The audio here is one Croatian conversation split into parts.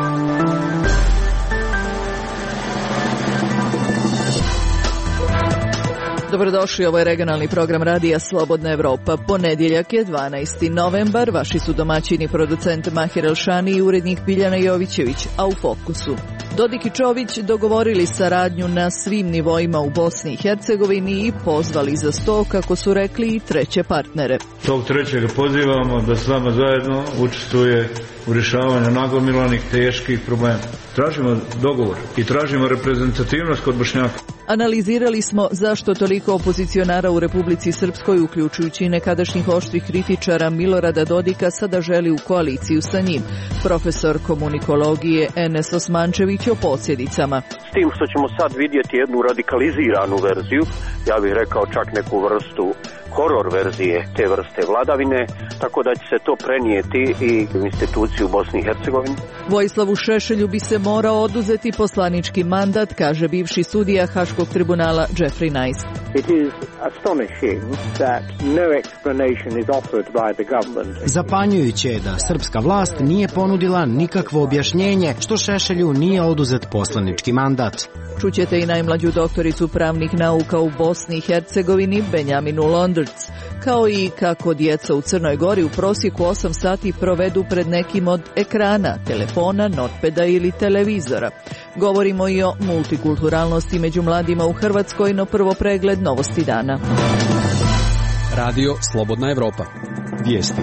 Dobrodošli, ovo je regionalni program radija Slobodna Evropa. Ponedjeljak je 12. novembar, vaši su domaćini producent Mahir Elšani i urednik Biljana Jovićević, a u fokusu. Dodik i Čović dogovorili saradnju na svim nivoima u Bosni i Hercegovini i pozvali za sto, kako su rekli, i treće partnere. Tog trećega pozivamo da s vama zajedno učestvuje u rješavanju nagomilanih teških problema. Tražimo dogovor i tražimo reprezentativnost kod Bošnjaka. Analizirali smo zašto toliko opozicionara u Republici Srpskoj, uključujući nekadašnjih oštrih kritičara Milorada Dodika, sada želi u koaliciju sa njim. Profesor komunikologije Enes Osmančević o posljedicama. S tim što ćemo sad vidjeti jednu radikaliziranu verziju, ja bih rekao čak neku vrstu horor verzije te vrste vladavine, tako da će se to prenijeti i u instituciju Bosni i Hercegovini. Vojislavu Šešelju bi se morao oduzeti poslanički mandat, kaže bivši sudija Haškog tribunala Jeffrey Nice. It is astonishing that no explanation is offered by the government. Zapanjujuće je da srpska vlast nije ponudila nikakvo objašnjenje što Šešelju nije oduzet poslanički mandat. Čućete i najmlađu doktoricu pravnih nauka u Bosni i Hercegovini, Benjaminu Londrc, kao i kako djeca u Crnoj Gori u prosjeku 8 sati provedu pred nekim od ekrana, telefona, notpeda ili televizora. Govorimo i o multikulturalnosti među mladima u Hrvatskoj, no prvo pregled novosti dana. Radio Slobodna Evropa. Vijesti.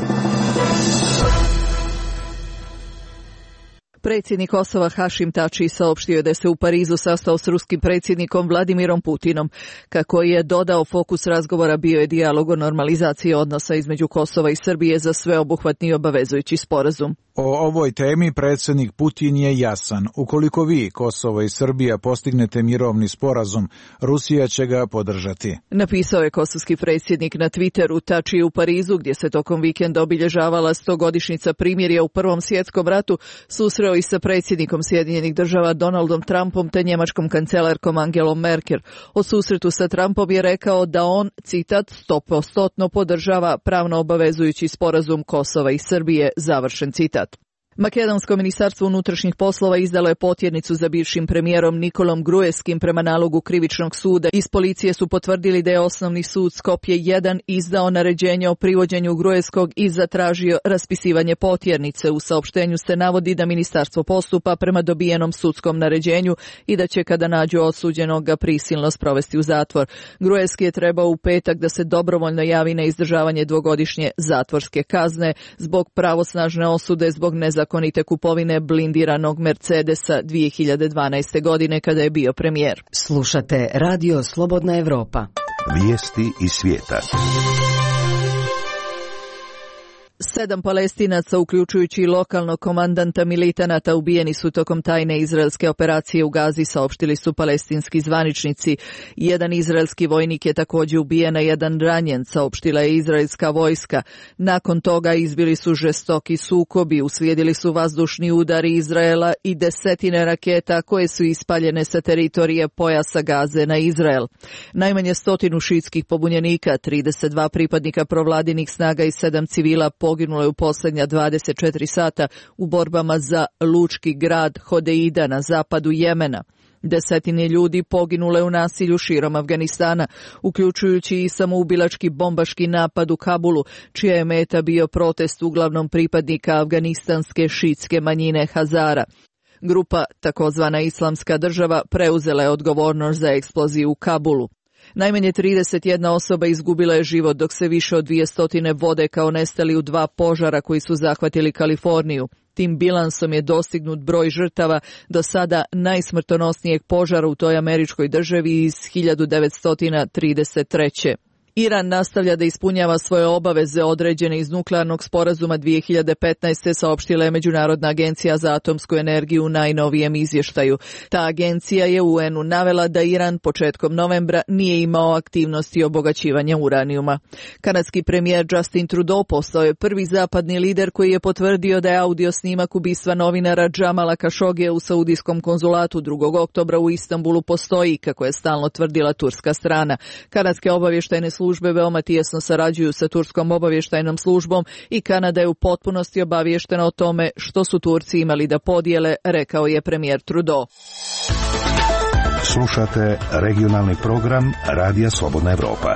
Predsjednik Kosova Hašim Tači saopštio je da se u Parizu sastao s ruskim predsjednikom Vladimirom Putinom. Kako je dodao, fokus razgovora bio je dijalog o normalizaciji odnosa između Kosova i Srbije za sveobuhvatni i obavezujući sporazum. O ovoj temi predsjednik Putin je jasan. Ukoliko vi, Kosovo i Srbija, postignete mirovni sporazum, Rusija će ga podržati. Napisao je kosovski predsjednik na Twitteru. Tači je u Parizu, gdje se tokom vikenda obilježavala 100-godišnjica primirja u Prvom svjetskom ratu, susreo i sa predsjednikom Sjedinjenih država Donaldom Trumpom te njemačkom kancelarkom Angelom Merkel. O susretu sa Trumpom je rekao da on, citat, 100% podržava pravno obavezujući sporazum Kosova i Srbije, završen citat. Makedonsko ministarstvo unutrašnjih poslova izdalo je potjernicu za bivšim premijerom Nikolom Gruevskim prema nalogu krivičnog suda. Iz policije su potvrdili da je osnovni sud Skopje 1 izdao naređenje o privođenju Gruevskog i zatražio raspisivanje potjernice. U saopštenju se navodi da ministarstvo postupa prema dobijenom sudskom naređenju i da će, kada nađu osuđenog, ga prisilno sprovesti u zatvor. Gruevski je trebao u petak da se dobrovoljno javi na izdržavanje 2-godišnje zatvorske kazne zbog pravosnažne osude zbog nezakonite kupovine blindiranog Mercedesa 2012. godine kada je bio premijer. Slušate Radio Slobodna Evropa. Vijesti iz svijeta. 7 Palestinaca, uključujući lokalnog komandanta militanata, ubijeni su tokom tajne izraelske operacije u Gazi, saopštili su palestinski zvaničnici. Jedan izraelski vojnik je također ubijen, a jedan ranjen, saopštila je izraelska vojska. Nakon toga izbili su žestoki sukobi, uslijedili su vazdušni udari Izraela i desetine raketa koje su ispaljene sa teritorije pojasa Gaze na Izrael. Najmanje 100 šiitskih pobunjenika, 32 pripadnika provladinih snaga i 7 civila poginulo je u posljednja 24 sata u borbama za lučki grad Hodeida na zapadu Jemena. Desetine ljudi poginule u nasilju širom Afganistana, uključujući i samoubilački bombaški napad u Kabulu, čija je meta bio protest uglavnom pripadnika afganistanske šiitske manjine Hazara. Grupa, takozvana Islamska država, preuzela je odgovornost za eksploziju u Kabulu. Najmanje 31 osoba izgubila je život, dok se više od 200 vode kao nestali u 2 požara koji su zahvatili Kaliforniju. Tim bilansom je dostignut broj žrtava do sada najsmrtonosnijeg požara u toj američkoj državi iz 1933. Iran nastavlja da ispunjava svoje obaveze određene iz nuklearnog sporazuma 2015. saopštila je Međunarodna agencija za atomsku energiju u najnovijem izvještaju. Ta agencija je UN-u navela da Iran početkom novembra nije imao aktivnosti obogaćivanja uranijuma. Kanadski premijer Justin Trudeau postao je prvi zapadni lider koji je potvrdio da je audio snimak ubistva novinara Džamala Kašogija u saudijskom konzulatu 2. oktobra u Istanbulu postoji, kako je stalno tvrdila turska strana. Kanadske obavještajne službe službe veoma tijesno sarađuju sa turskom obavještajnom službom i Kanada je u potpunosti obavještena o tome što su Turci imali da podijele, rekao je premijer Trudeau. Slušate regionalni program Radija Slobodna Evropa.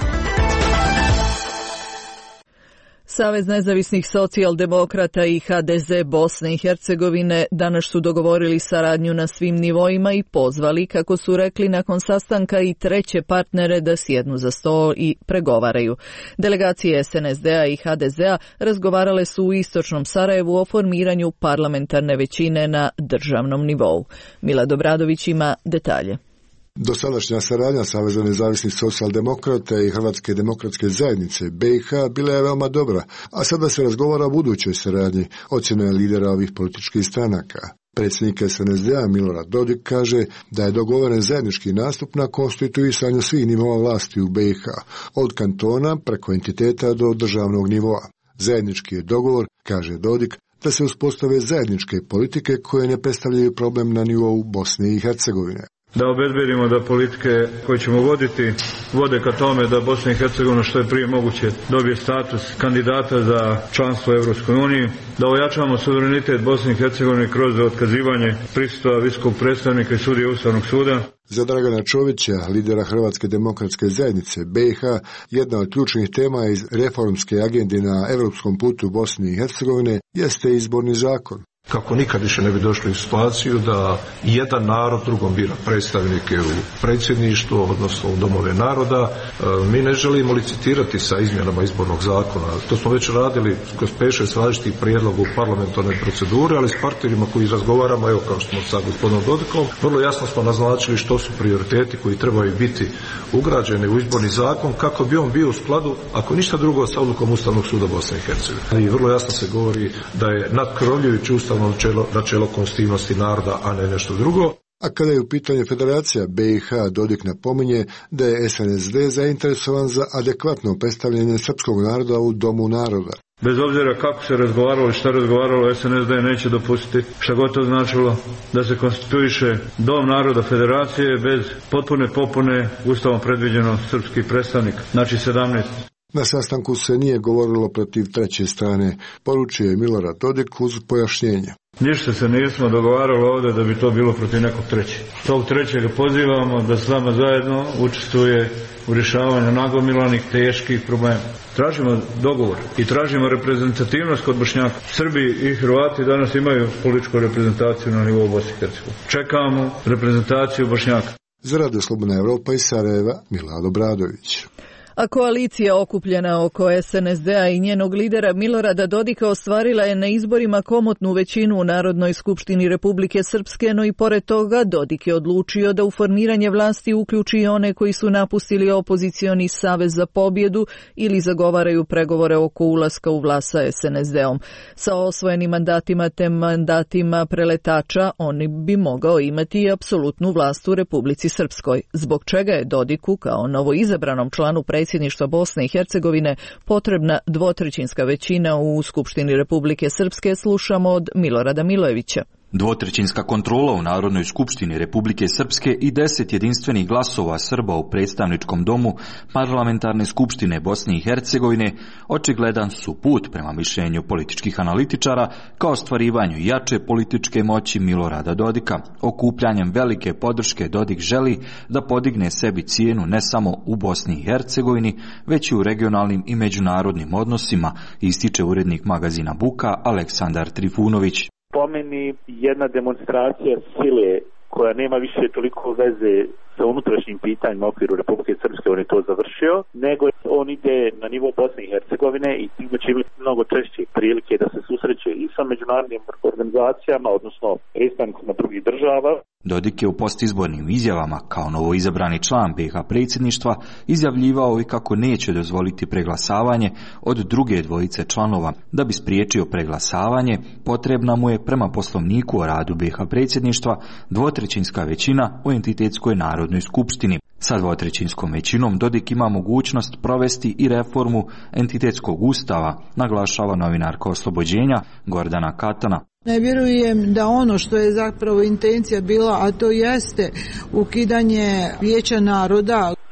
Savez nezavisnih socijaldemokrata i HDZ Bosne i Hercegovine danas su dogovorili saradnju na svim nivoima i pozvali, kako su rekli nakon sastanka, i treće partnere da sjednu za sto i pregovaraju. Delegacije SNSD-a i HDZ-a razgovarale su u istočnom Sarajevu o formiranju parlamentarne većine na državnom nivou. Milad Obradović ima detalje. Dosadašnja saradnja Saveza nezavisnih socijaldemokrata i Hrvatske demokratske zajednice BiH bila je veoma dobra, a sada se razgovara o budućoj saradnji, ocjena je lidera ovih političkih stranaka. Predsjednik SNSD-a Milorad Dodik kaže da je dogovoren zajednički nastup na konstituisanju svih nivoa vlasti u BiH, od kantona preko entiteta do državnog nivoa. Zajednički je dogovor, kaže Dodik, da se uspostave zajedničke politike koje ne predstavljaju problem na nivou Bosne i Hercegovine. Da obezbedimo da politike koje ćemo voditi vode ka tome da Bosna i Hercegovina što je prije moguće dobije status kandidata za članstvo u Europskoj uniji, da ojačamo suverenitet Bosne i Hercegovine kroz otkazivanje prisustva visokog predstavnika i sudije Ustavnog suda. Za Dragana Čovića, lidera Hrvatske demokratske zajednice BiH, jedna od ključnih tema iz reformske agende na europskom putu Bosne i Hercegovine jeste izborni zakon. Kako nikad više ne bi došli u situaciju da jedan narod drugom bira predstavnike u predsjedništvo, odnosno u domove naroda. Mi ne želimo licitirati sa izmjenama izbornog zakona. To smo već radili kroz 5-6 različitih prijedloga u parlamentarnoj proceduri, ali s partnerima koji razgovaramo, evo kao što smo sa gospodinom Dodikom, vrlo jasno smo naznačili što su prioriteti koji trebaju biti ugrađeni u izborni zakon kako bi on bio u skladu, ako ništa drugo, sa odlukom Ustavnog suda Bosne i Hercegovine. I vrlo jasno se govori da je nadkrovljujući ustavno načelo konstitutivnosti naroda, a ne nešto drugo. A kada je u pitanju Federacija BiH, Dodik napominje da je SNSD zainteresovan za adekvatno predstavljanje srpskog naroda u Domu naroda. Bez obzira kako se razgovaralo i šta razgovaralo, SNSD neće dopustiti, šta god to značilo, da se konstituiše Dom naroda Federacije bez potpune popune Ustavom predviđeno srpski predstavnik, znači 17. Na sastanku se nije govorilo protiv treće strane, poručio je Milorad Dodik uz pojašnjenje. Ništa se nismo dogovarali ovdje da bi to bilo protiv nekog trećeg. Tog trećega pozivamo da s nama zajedno učestvuje u rješavanju nagomilanih teških problema. Tražimo dogovor i tražimo reprezentativnost kod Bošnjaka. Srbi i Hrvati danas imaju političku reprezentaciju na nivou Bosne i Hercegovine. Čekamo reprezentaciju Bošnjaka. Za Radio Slobodna Evropa iz Sarajeva, Milad Obradović. A koalicija okupljena oko SNSD-a i njenog lidera Milorada Dodika ostvarila je na izborima komotnu većinu u Narodnoj skupštini Republike Srpske, no i pored toga Dodik je odlučio da u formiranje vlasti uključi i one koji su napustili opozicioni Savez za pobjedu ili zagovaraju pregovore oko ulaska u vlast sa SNSD-om. Sa osvojenim mandatima te mandatima preletača oni bi mogao imati i apsolutnu vlast u Republici Srpskoj, zbog čega je Dodiku kao novoizabranom članu predsjedništva Bosne i Hercegovine potrebna dvotrećinska većina u Skupštini Republike Srpske, slušamo od Milorada Milojevića. Dvotrećinska kontrola u Narodnoj skupštini Republike Srpske i 10 jedinstvenih glasova Srba u predstavničkom domu Parlamentarne skupštine Bosne i Hercegovine očigledan su put, prema mišljenju političkih analitičara, ka ostvarivanju jače političke moći Milorada Dodika. Okupljanjem velike podrške Dodik želi da podigne sebi cijenu ne samo u Bosni i Hercegovini, već i u regionalnim i međunarodnim odnosima, ističe urednik magazina Buka Aleksandar Trifunović. Po meni jedna demonstracija sile koja nema više toliko veze sa unutrašnjim pitanjima u okviru Republike Srpske, on je to završio, nego on ide na nivo Bosne i Hercegovine i time će imati mnogo češće prilike da se susreće i sa međunarodnim organizacijama, odnosno predstavnicima drugih država. Dodik je u postizbornim izjavama kao novoizabrani član BiH predsjedništva izjavljivao i kako neće dozvoliti preglasavanje od druge dvojice članova. Da bi spriječio preglasavanje, potrebna mu je prema poslovniku o radu BiH predsjedništva dvotrećinska većina u entitetskoj Narodnoj skupštini. Sa dvotrećinskom većinom Dodik ima mogućnost provesti i reformu entitetskog ustava, naglašava novinarka Oslobođenja Gordana Katana. Ne vjerujem da ono što je zapravo intencija bila, a to jeste ukidanje Vijeća naroda.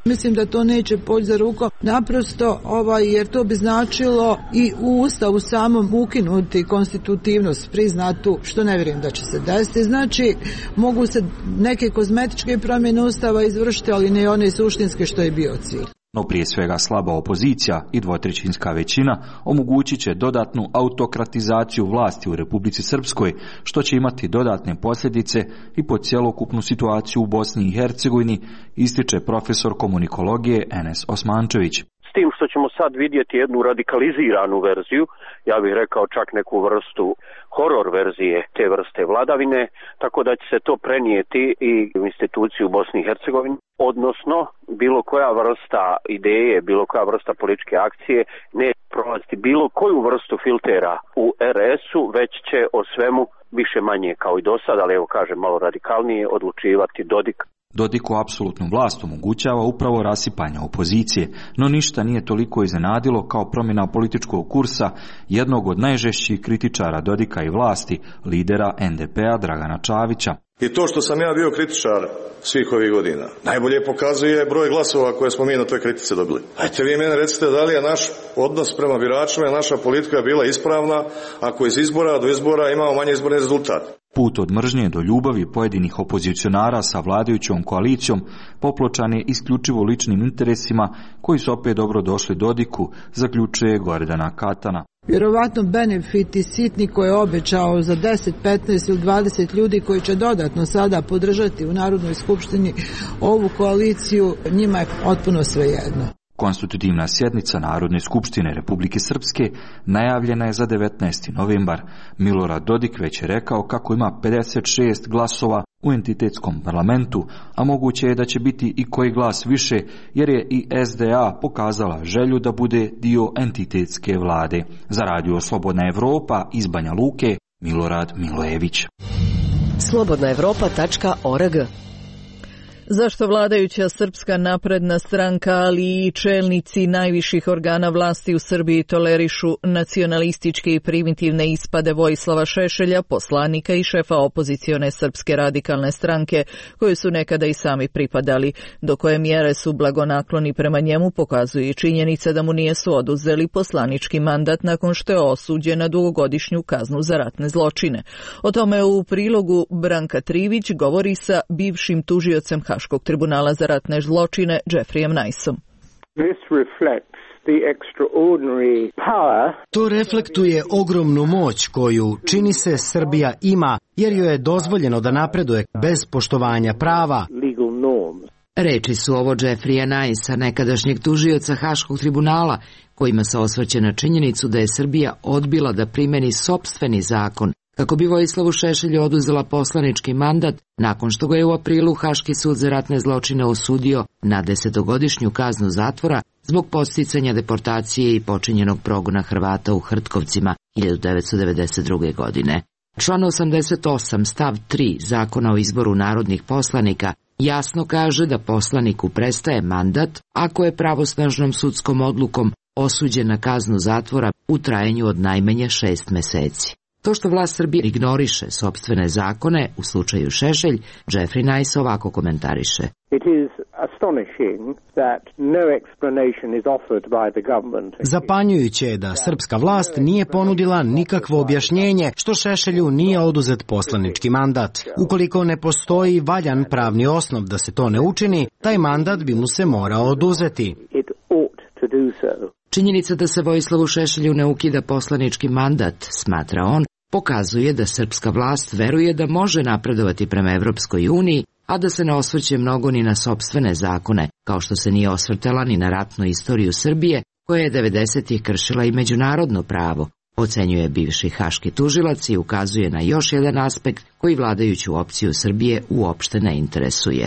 Mislim da to neće poći za rukom, naprosto jer to bi značilo i u Ustavu samom ukinuti konstitutivnost priznatu, što ne vjerujem da će se desiti. Znači, mogu se neke kozmetičke promjene Ustava izvršiti, ali ne one suštinske što je bio cilj. No prije svega slaba opozicija i dvotrećinska većina omogućit će dodatnu autokratizaciju vlasti u Republici Srpskoj, što će imati dodatne posljedice i po cjelokupnu situaciju u Bosni i Hercegovini, ističe profesor komunikologije Enes Osmančević. S tim što ćemo sad vidjeti jednu radikaliziranu verziju, ja bih rekao čak neku vrstu horor verzije te vrste vladavine, tako da će se to prenijeti i u instituciju Bosni i Hercegovini, odnosno bilo koja vrsta ideje, bilo koja vrsta političke akcije ne prolaziti bilo koju vrstu filtera u RS-u, već će o svemu više manje kao i do sada, ali evo kažem malo radikalnije, odlučivati Dodik. Dodiku apsolutnu vlast omogućava upravo rasipanje opozicije, no ništa nije toliko iznenadilo kao promjena političkog kursa jednog od najžešćih kritičara Dodika i vlasti, lidera NDP-a Dragana Čavića. I to što sam ja bio kritičar svih ovih godina najbolje pokazuje broj glasova koje smo mi na toj kritice dobili. Ajte vi mene recite da li je naš odnos prema biračima i naša politika bila ispravna ako iz izbora do izbora imamo manje izborni rezultat. Put od mržnje do ljubavi pojedinih opozicionara sa vladajućom koalicijom popločan je isključivo ličnim interesima koji su opet dobro došli Dodiku, zaključuje Gordana Katana. Vjerovatno benefiti sitni koje je obećao za 10, 15 ili 20 ljudi koji će dodatno sada podržati u Narodnoj skupštini ovu koaliciju, njima je potpuno svejedno. Konstitutivna sjednica Narodne skupštine Republike Srpske najavljena je za 19. novembar. Milorad Dodik već je rekao kako ima 56 glasova u entitetskom parlamentu, a moguće je da će biti i koji glas više, jer je i SDA pokazala želju da bude dio entitetske vlade. Za Radio Slobodna Evropa iz Banja Luke, Milorad Milojević. slobodnaevropa.org. Zašto vladajuća Srpska napredna stranka, ali i čelnici najviših organa vlasti u Srbiji tolerišu nacionalističke i primitivne ispade Vojislava Šešelja, poslanika i šefa opozicione Srpske radikalne stranke, koje su nekada i sami pripadali? Do koje mjere su blagonakloni prema njemu pokazuje i činjenica da mu nijesu oduzeli poslanički mandat nakon što je osuđen na dugogodišnju kaznu za ratne zločine. O tome u prilogu Branka Trivić govori sa bivšim tužiocem Haškog tribunala za ratne zločine Jeffreyem Niceom. To reflektuje ogromnu moć koju, čini se, Srbija ima, jer joj je dozvoljeno da napreduje bez poštovanja prava. Reči su ovo Jeffreya Nicea, nekadašnjeg tužioca Haškog tribunala, kojima se osvrće na činjenicu da je Srbija odbila da primeni sopstveni zakon kako bi Vojislavu Šešelju oduzela poslanički mandat nakon što ga je u aprilu Haški sud za ratne zločine osudio na 10-godišnju kaznu zatvora zbog podsticanja deportacije i počinjenog progona Hrvata u Hrtkovcima 1992. godine. Član 88 stav 3 Zakona o izboru narodnih poslanika jasno kaže da poslaniku prestaje mandat ako je pravosnažnom sudskom odlukom osuđen na kaznu zatvora u trajanju od najmanje 6 meseci. To što vlast Srbije ignoriše sopstvene zakone, u slučaju Šešelj, Jeffrey Nice ovako komentariše. Zapanjujuće je da srpska vlast nije ponudila nikakvo objašnjenje što Šešelju nije oduzet poslanički mandat. Ukoliko ne postoji valjan pravni osnov da se to ne učini, taj mandat bi mu se morao oduzeti. Činjenica da se Vojislavu Šešelju ne ukida poslanički mandat, smatra on, pokazuje da srpska vlast veruje da može napredovati prema Evropskoj uniji, a da se ne osvrće mnogo ni na sopstvene zakone, kao što se nije osvrtala ni na ratnu istoriju Srbije, koja je 90-ih kršila i međunarodno pravo, ocenjuje bivši haški tužilac i ukazuje na još jedan aspekt koji vladajuću opciju Srbije uopšte ne interesuje.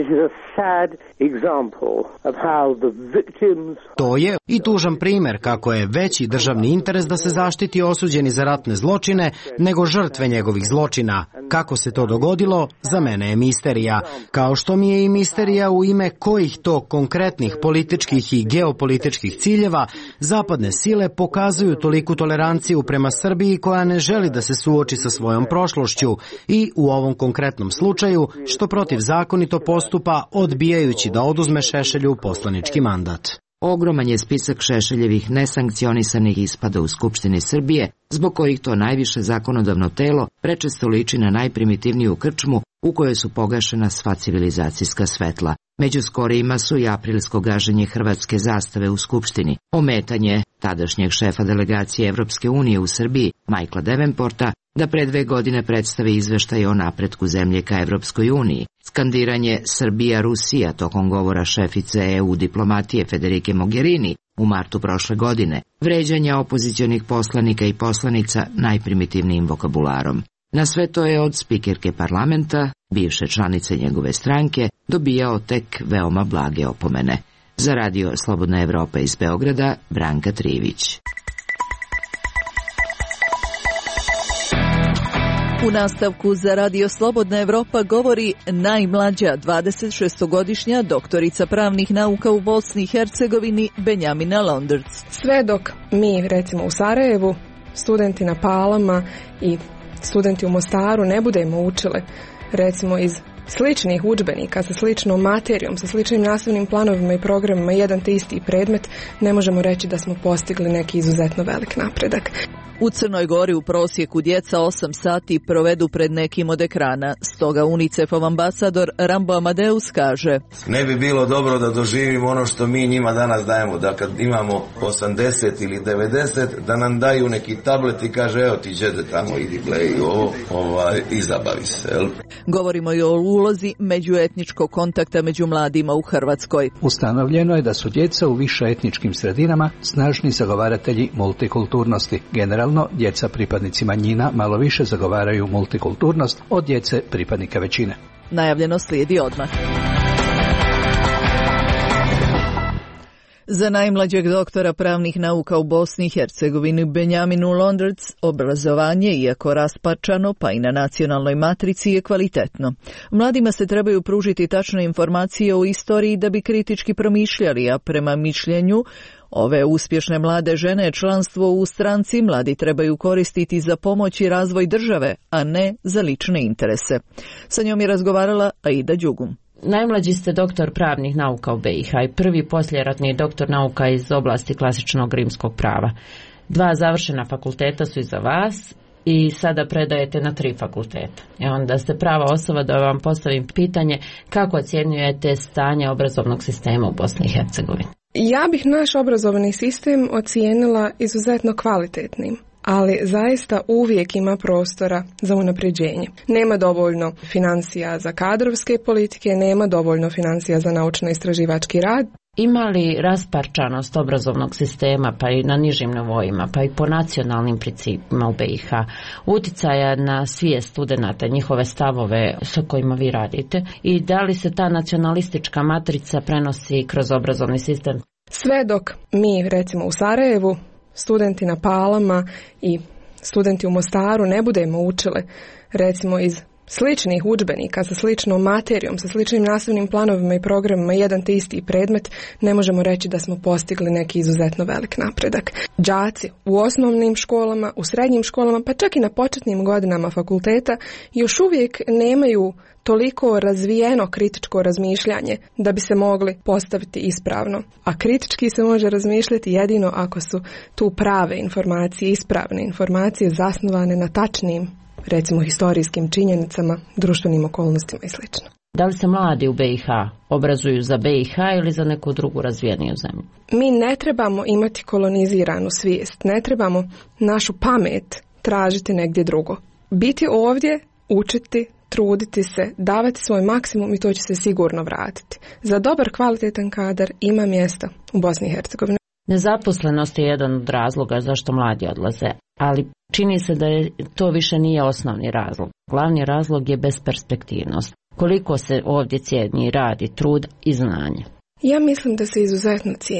To je i tužan primjer kako je veći državni interes da se zaštiti osuđeni za ratne zločine nego žrtve njegovih zločina. Kako se to dogodilo, za mene je misterija. Kao što mi je i misterija u ime kojih to konkretnih političkih i geopolitičkih ciljeva zapadne sile pokazuju toliku toleranciju prema Srbiji koja ne želi da se suoči sa svojom prošlošću i u ovom konkretnom slučaju što protivzakonito postupa odbijajući da oduzme Šešelju poslanički mandat. Ogroman je spisak Šešeljevih nesankcionisanih ispada u Skupštini Srbije, zbog kojih to najviše zakonodavno telo prečesto liči na najprimitivniju krčmu u kojoj su pogašena sva civilizacijska svetla. Među skorijima su i aprilsko gaženje hrvatske zastave u Skupštini, ometanje tadašnjeg šefa delegacije Evropske unije u Srbiji, Michaela Davenporta, da pre 2 godine predstavi izveštaj o napretku zemlje ka Evropskoj uniji, skandiranje Srbija-Rusija tokom govora šefice EU diplomatije Federike Mogherini u martu prošle godine, vređanja opozicionih poslanika i poslanica najprimitivnijim vokabularom. Na sve to je od spikerke parlamenta, bivše članice njegove stranke, dobijao tek veoma blage opomene. Za radio Slobodna Evropa iz Beograda, Branka Trivić. U nastavku za radio Slobodna Evropa govori najmlađa 26-godišnja doktorica pravnih nauka u Bosni i Hercegovini Benjamina Londerc. Sve dok mi, recimo u Sarajevu, studenti na Palama i studenti u Mostaru ne budemo učili, recimo iz sličnih udžbenika, sa sličnom materijom, sa sličnim nastavnim planovima i programima, jedan te isti predmet, ne možemo reći da smo postigli neki izuzetno velik napredak. U Crnoj Gori u prosjeku djeca 8 sati provedu pred nekim od ekrana. Stoga UNICEF-ov ambasador Rambo Amadeus kaže: ne bi bilo dobro da doživimo ono što mi njima danas dajemo, da kad imamo 80 ili 90, da nam daju neki tablet i kaže evo ti džede tamo, idi play ovo, i zabavi se. Jel? Govorimo i o ulozi međuetničkog kontakta među mladima u Hrvatskoj. Ustanovljeno je da su djeca u višeetničkim sredinama snažni zagovaratelji multikulturnosti. Generalno, djeca pripadnici manjina malo više zagovaraju multikulturnost od djece pripadnika većine. Najavljeno slijedi odmah. Za najmlađeg doktora pravnih nauka u Bosni i Hercegovini Benjaminu Londerc obrazovanje, iako raspačano pa i na nacionalnoj matrici, je kvalitetno. Mladima se trebaju pružiti tačne informacije o istoriji da bi kritički promišljali, a prema mišljenju ove uspješne mlade žene članstvo u stranci mladi trebaju koristiti za pomoć i razvoj države, a ne za lične interese. Sa njom je razgovarala Aida Đugum. Najmlađi ste doktor pravnih nauka u BiH i prvi poslijeratni doktor nauka iz oblasti klasičnog rimskog prava. 2 završena fakulteta su iza vas i sada predajete na 3 fakulteta. I onda ste prava osoba da vam postavim pitanje kako ocjenjujete stanje obrazovnog sistema u Bosni i Hercegovini. Ja bih naš obrazovni sistem ocijenila izuzetno kvalitetnim, ali zaista uvijek ima prostora za unapređenje. Nema dovoljno financija za kadrovske politike, nema dovoljno financija za naučno-istraživački rad. Ima li rasparčanost obrazovnog sistema, pa i na nižim nivoima, pa i po nacionalnim principima u BiH, uticaja na svijest studenata, njihove stavove sa kojima vi radite, i da li se ta nacionalistička matrica prenosi kroz obrazovni sistem? Sve dok mi, recimo u Sarajevu, studenti na Palama i studenti u Mostaru ne budemo učili, recimo iz sličnih udžbenika, sa sličnom materijom, sa sličnim nastavnim planovima i programima, jedan te isti predmet, ne možemo reći da smo postigli neki izuzetno velik napredak. Đaci u osnovnim školama, u srednjim školama, pa čak i na početnim godinama fakulteta još uvijek nemaju toliko razvijeno kritičko razmišljanje da bi se mogli postaviti ispravno. A kritički se može razmišljati jedino ako su tu prave informacije, ispravne informacije zasnovane na tačnim, recimo historijskim činjenicama, društvenim okolnostima i sl. Da li se mladi u BiH obrazuju za BiH ili za neku drugu razvijeniju zemlju? Mi ne trebamo imati koloniziranu svijest, ne trebamo našu pamet tražiti negdje drugo. Biti ovdje, učiti, truditi se, davati svoj maksimum i to će se sigurno vratiti. Za dobar, kvalitetan kadar ima mjesta u Bosni i Hercegovini. Nezaposlenost je jedan od razloga zašto mladi odlaze, ali čini se da to više nije osnovni razlog. Glavni razlog je besperspektivnost. Koliko se ovdje cijeni rad i trud i znanje? Ja mislim da se izuzetno cijeni.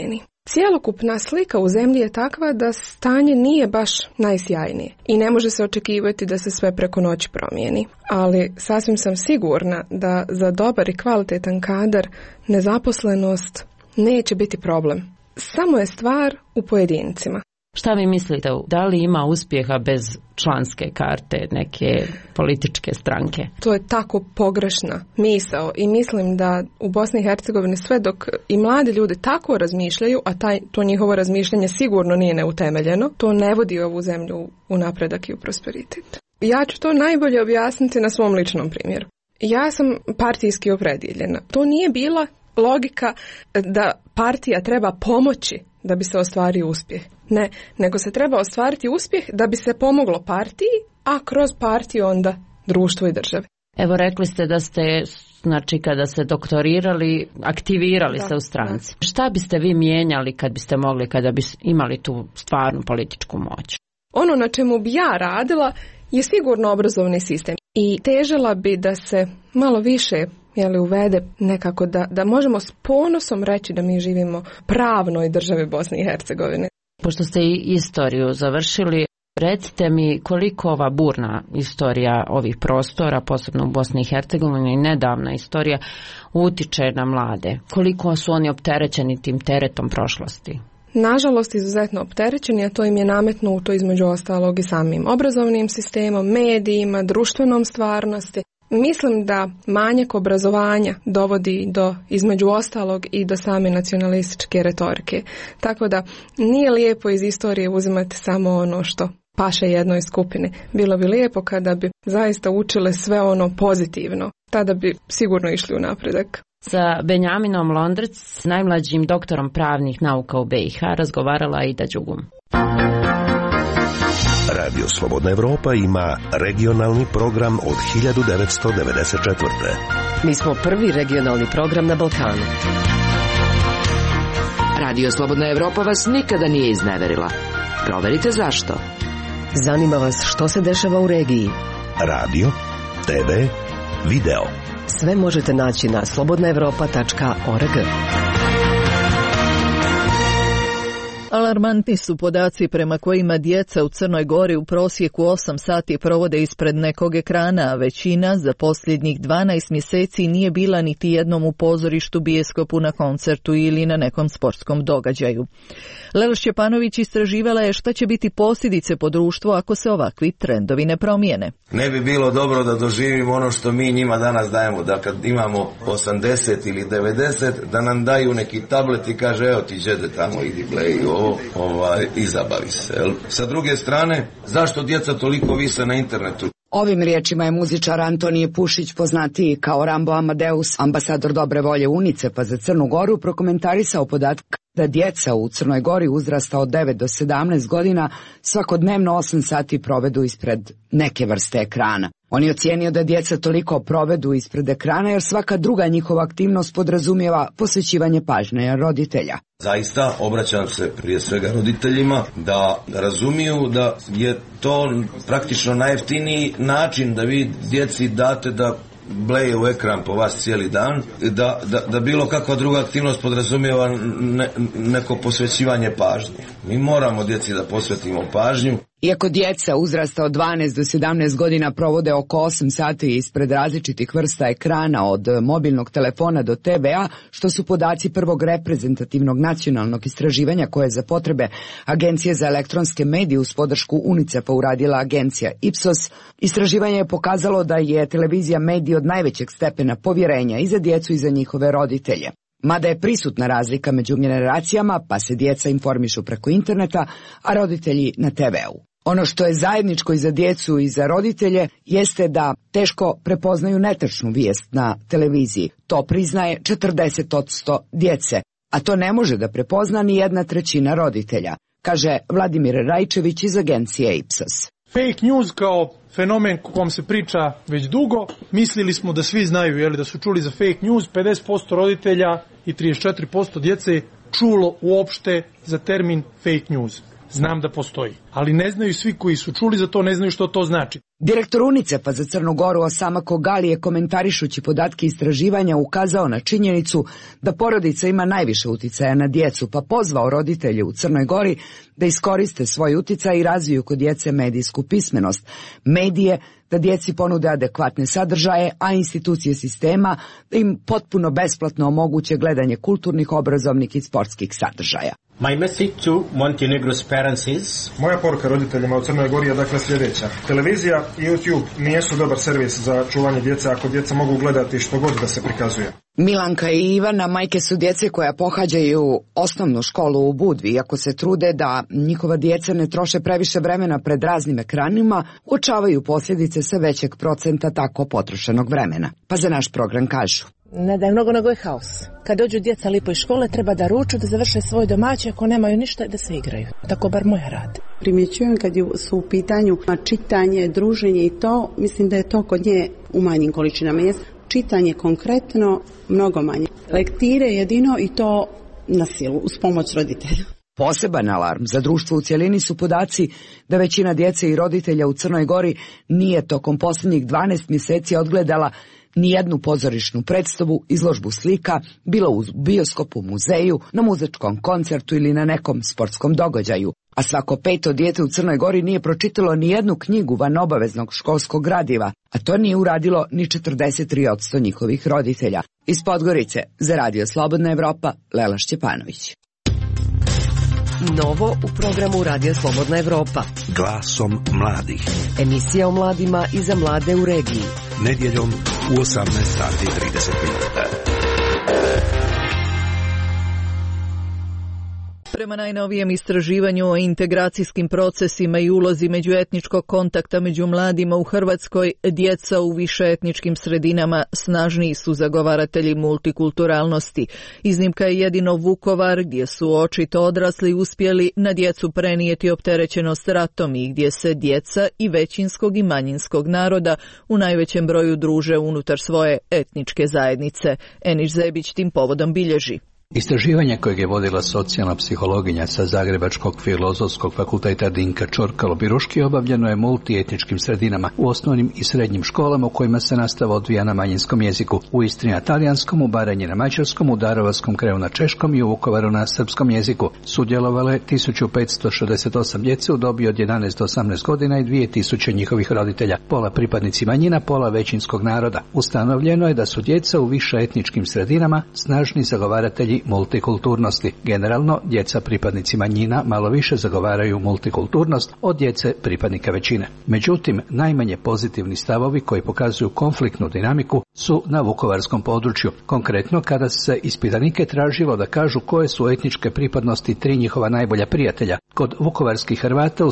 Cjelokupna slika u zemlji je takva da stanje nije baš najsjajnije i ne može se očekivati da se sve preko noći promijeni. Ali sasvim sam sigurna da za dobar i kvalitetan kadar nezaposlenost neće biti problem. Samo je stvar u pojedincima. Šta vi mislite, da li ima uspjeha bez članske karte neke političke stranke? To je tako pogrešna misao i mislim da u Bosni i Hercegovini sve dok i mladi ljudi tako razmišljaju, a to njihovo razmišljanje sigurno nije neutemeljeno, to ne vodi ovu zemlju u napredak i u prosperitet. Ja ću to najbolje objasniti na svom ličnom primjeru. Ja sam partijski opredjeljena. To nije bila logika da partija treba pomoći da bi se ostvario uspjeh. Ne, nego se treba ostvariti uspjeh da bi se pomoglo partiji, a kroz partiju onda društvo i države. Evo, rekli ste da ste, znači, kada ste doktorirali, aktivirali se u stranci. Da. Šta biste vi mijenjali kad biste mogli, kada bi imali tu stvarnu političku moć? Ono na čemu bi ja radila je sigurno obrazovni sistem. I težila bi da se malo više uvede nekako da možemo s ponosom reći da mi živimo pravnoj državi Bosne i Hercegovine. Pošto ste i istoriju završili, recite mi koliko ova burna istorija ovih prostora, posebno u Bosni i Hercegovini, i nedavna istorija, utiče na mlade. Koliko su oni opterećeni tim teretom prošlosti? Nažalost, izuzetno opterećeni, a to im je nametnuto između ostalog i samim obrazovnim sistemom, medijima, društvenom stvarnosti. Mislim da manjak obrazovanja dovodi do, između ostalog, i do same nacionalističke retorike. Tako da nije lijepo iz istorije uzimati samo ono što paše jednoj skupini. Bilo bi lijepo kada bi zaista učile sve ono pozitivno. Tada bi sigurno išli u napredak. Sa Benjaminom Londrec, najmlađim doktorom pravnih nauka u BiH, razgovarala Aida Đugum. Radio Slobodna Evropa ima regionalni program od 1994. Mi smo prvi regionalni program na Balkanu. Radio Slobodna Evropa vas nikada nije izneverila. Proverite zašto. Zanima vas što se dešava u regiji. Radio, TV, video. Sve možete naći na slobodnaevropa.org. Alarmantni su podaci prema kojima djeca u Crnoj Gori u prosjeku 8 sati provode ispred nekog ekrana, a većina za posljednjih 12 mjeseci nije bila niti jednom u pozorištu, bijeskopu, na koncertu ili na nekom sportskom događaju. Lela Šćepanović istraživala je šta će biti posljedice po društvu ako se ovakvi trendovi ne promijene. Ne bi bilo dobro da doživimo ono što mi njima danas dajemo, da kad imamo 80 ili 90, da nam daju neki tablet i kaže evo ti đede tamo idi blej ovo, i zabavi se. Jel? Sa druge strane, zašto djeca toliko vise na internetu? Ovim riječima je muzičar Antonije Pušić, poznatiji kao Rambo Amadeus, ambasador dobre volje UNICEF-a za Crnu Goru, prokomentarisao podatak da djeca u Crnoj Gori uzrasta od 9 do 17 godina svakodnevno 8 sati provedu ispred neke vrste ekrana. On je ocijenio da djeca toliko provedu ispred ekrana jer svaka druga njihova aktivnost podrazumijeva posvećivanje pažnje roditelja. Zaista obraćam se prije svega roditeljima da razumiju da je to praktično najjeftiniji način da vi djeci date da bleje u ekran po vas cijeli dan, da bilo kakva druga aktivnost podrazumijeva neko posvećivanje pažnje. Mi moramo djeci da posvetimo pažnju. Iako djeca uzrasta od 12 do 17 godina provode oko 8 sati ispred različitih vrsta ekrana od mobilnog telefona do TV-a, što su podaci prvog reprezentativnog nacionalnog istraživanja koje za potrebe Agencije za elektronske medije uz podršku UNICEF-a uradila agencija Ipsos, istraživanje je pokazalo da je televizija medij od najvećeg stepena povjerenja i za djecu i za njihove roditelje. Mada je prisutna razlika među generacijama, pa se djeca informišu preko interneta, a roditelji na TV-u. Ono što je zajedničko i za djecu i za roditelje jeste da teško prepoznaju netačnu vijest na televiziji. To priznaje 40% djece, a to ne može da prepozna ni 1/3 roditelja, kaže Vladimir Rajčević iz agencije Ipsos. Fake news kao fenomen o kom se priča već dugo, mislili smo da svi znaju, da su čuli za fake news, 50% roditelja i 34% djece čulo uopšte za termin fake news. Znam da postoji. ali ne znaju svi koji su čuli za to, ne znaju što to znači. Direktor UNICEF-a za Crnu Goru Osama Kogali je komentarišući podatke istraživanja ukazao na činjenicu da porodica ima najviše uticaja na djecu, pa pozvao roditelje u Crnoj Gori da iskoriste svoj uticaj i razviju kod djece medijsku pismenost, medije, da djeci ponude adekvatne sadržaje, a institucije sistema da im potpuno besplatno omoguće gledanje kulturnih, obrazovnih i sportskih sadržaja. My message to Montenegro's parents is... Moja poruka roditeljima u Crnoj Gori je dakle sljedeća. Televizija i YouTube nisu dobar servis za čuvanje djece ako djeca mogu gledati što god da se prikazuje. Milanka i Ivana majke su djece koja pohađaju osnovnu školu u Budvi. Iako se trude da njihova djeca ne troše previše vremena pred raznim ekranima, uočavaju posljedice sve većeg procenta tako potrošenog vremena. Pa za naš program kažu: ne da je mnogo, nego je haos. Kad dođu djeca lipo iz škole, treba da ruču, da završe svoj domaći, ako nemaju ništa, da se igraju. Tako bar moja radi. Primjećujem kad su u pitanju čitanje, druženje i to, mislim da je to kod nje u manjim količinama. Čitanje konkretno mnogo manje. Lektire jedino i to na silu, uz pomoć roditelja. Poseban alarm za društvo u cjelini su podaci da većina djece i roditelja u Crnoj Gori nije tokom posljednjih 12 mjeseci odgledala nijednu pozorišnu predstavu, izložbu slika, bilo u bioskopu, muzeju, na muzičkom koncertu ili na nekom sportskom događaju. A svako 5. dijete u Crnoj Gori nije pročitalo nijednu knjigu van obaveznog školskog gradiva, a to nije uradilo ni 43% njihovih roditelja. Iz Podgorice, za Radio Slobodna Evropa, Lela Šćepanović. Novo u programu Radio Slobodna Evropa. Glasom mladih. Emisija o mladima i za mlade u regiji. Nedjeljom u 18:30. Prema najnovijem istraživanju o integracijskim procesima i ulozi međuetničkog kontakta među mladima u Hrvatskoj, djeca u višeetničkim sredinama snažniji su zagovaratelji multikulturalnosti. Iznimka je jedino Vukovar, gdje su očito odrasli uspjeli na djecu prenijeti opterećenost ratom i gdje se djeca i većinskog i manjinskog naroda u najvećem broju druže unutar svoje etničke zajednice. Eniš Zebić tim povodom bilježi: istraživanje kojeg je vodila socijalna psihologinja sa Zagrebačkog filozofskog fakulteta Dinka Čorkalo-Biruški obavljeno je multietničkim sredinama u osnovnim i srednjim školama u kojima se nastava odvija na manjinskom jeziku, u Istri na talijanskom, u Baranji na mađarskom, u Daruvarskom kraju na češkom i u Vukovaru na srpskom jeziku. Sudjelovalo je 1568 djece u dobi od 11 do 18 godina i 2000 njihovih roditelja, pola pripadnici manjina, pola većinskog naroda. Ustanovljeno je da su djeca u višeetničkim sredinama snažni zagovaratelji multikulturnosti. Generalno, djeca pripadnici manjina malo više zagovaraju multikulturnost od djece pripadnika većine. Međutim, najmanje pozitivni stavovi koji pokazuju konfliktnu dinamiku su na vukovarskom području. Konkretno, kada se ispitanike tražilo da kažu koje su etničke pripadnosti 3 njihova najbolja prijatelja. Kod vukovarskih Hrvata u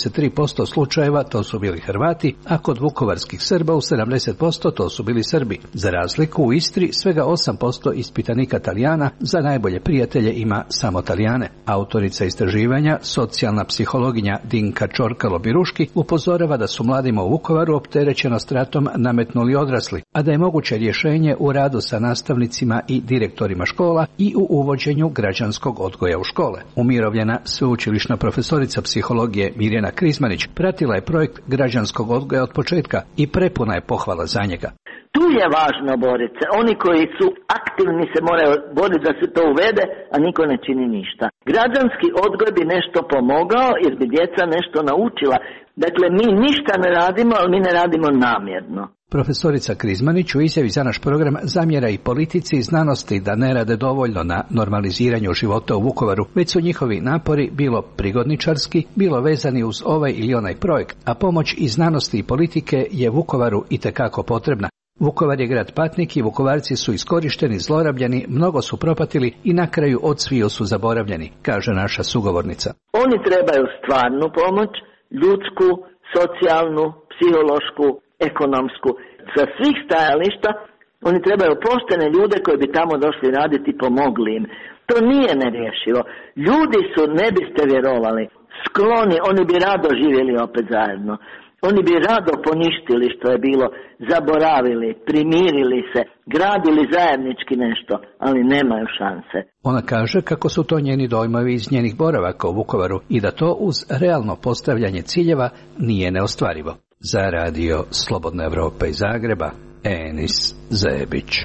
73% slučajeva to su bili Hrvati, a kod vukovarskih Srba u 70% to su bili Srbi. Za razliku, u Istri svega 8% ispitanika Talijana za najbolje prijatelje ima samo Talijane. Autorica istraživanja, socijalna psihologinja Dinka Čorkalo-Biruški, upozorava da su mladima u Vukovaru opterećenost ratom nametnuli odrasli, a da je moguće rješenje u radu sa nastavnicima i direktorima škola i u uvođenju građanskog odgoja u škole. Umirovljena sveučilišna profesorica psihologije Mirjana Krizmanić pratila je projekt građanskog odgoja od početka i prepuna je pohvala za njega. Tu je važno boriti se. Oni koji su aktivni se moraju boriti da se to uvede, a niko ne čini ništa. Građanski odgoj bi nešto pomogao jer bi djeca nešto naučila. Dakle, mi ništa ne radimo, ali mi ne radimo namjerno. Profesorica Krizmanić u izjavi za naš program zamjera i politici i znanosti da ne rade dovoljno na normaliziranju života u Vukovaru, već su njihovi napori bilo prigodničarski, bilo vezani uz ovaj ili onaj projekt, a pomoć i znanosti i politike je Vukovaru itekako potrebna. Vukovar je grad patnik i Vukovarci su iskorišteni, zlorabljeni, mnogo su propatili i na kraju odsviju su zaboravljeni, kaže naša sugovornica. Oni trebaju stvarnu pomoć, ljudsku, socijalnu, psihološku, ekonomsku, sa svih stajališta. Oni trebaju poštene ljude koji bi tamo došli raditi i pomogli im. To nije nerješivo. Ljudi su, ne biste vjerovali, skloni, oni bi rado živjeli opet zajedno. Oni bi rado poništili što je bilo, zaboravili, primirili se, gradili zajednički nešto, ali nemaju šanse. Ona kaže kako su to njeni dojmovi iz njenih boravaka u Vukovaru i da to uz realno postavljanje ciljeva nije neostvarivo. Za radio Slobodna Evropa iz Zagreba, Enis Zebić.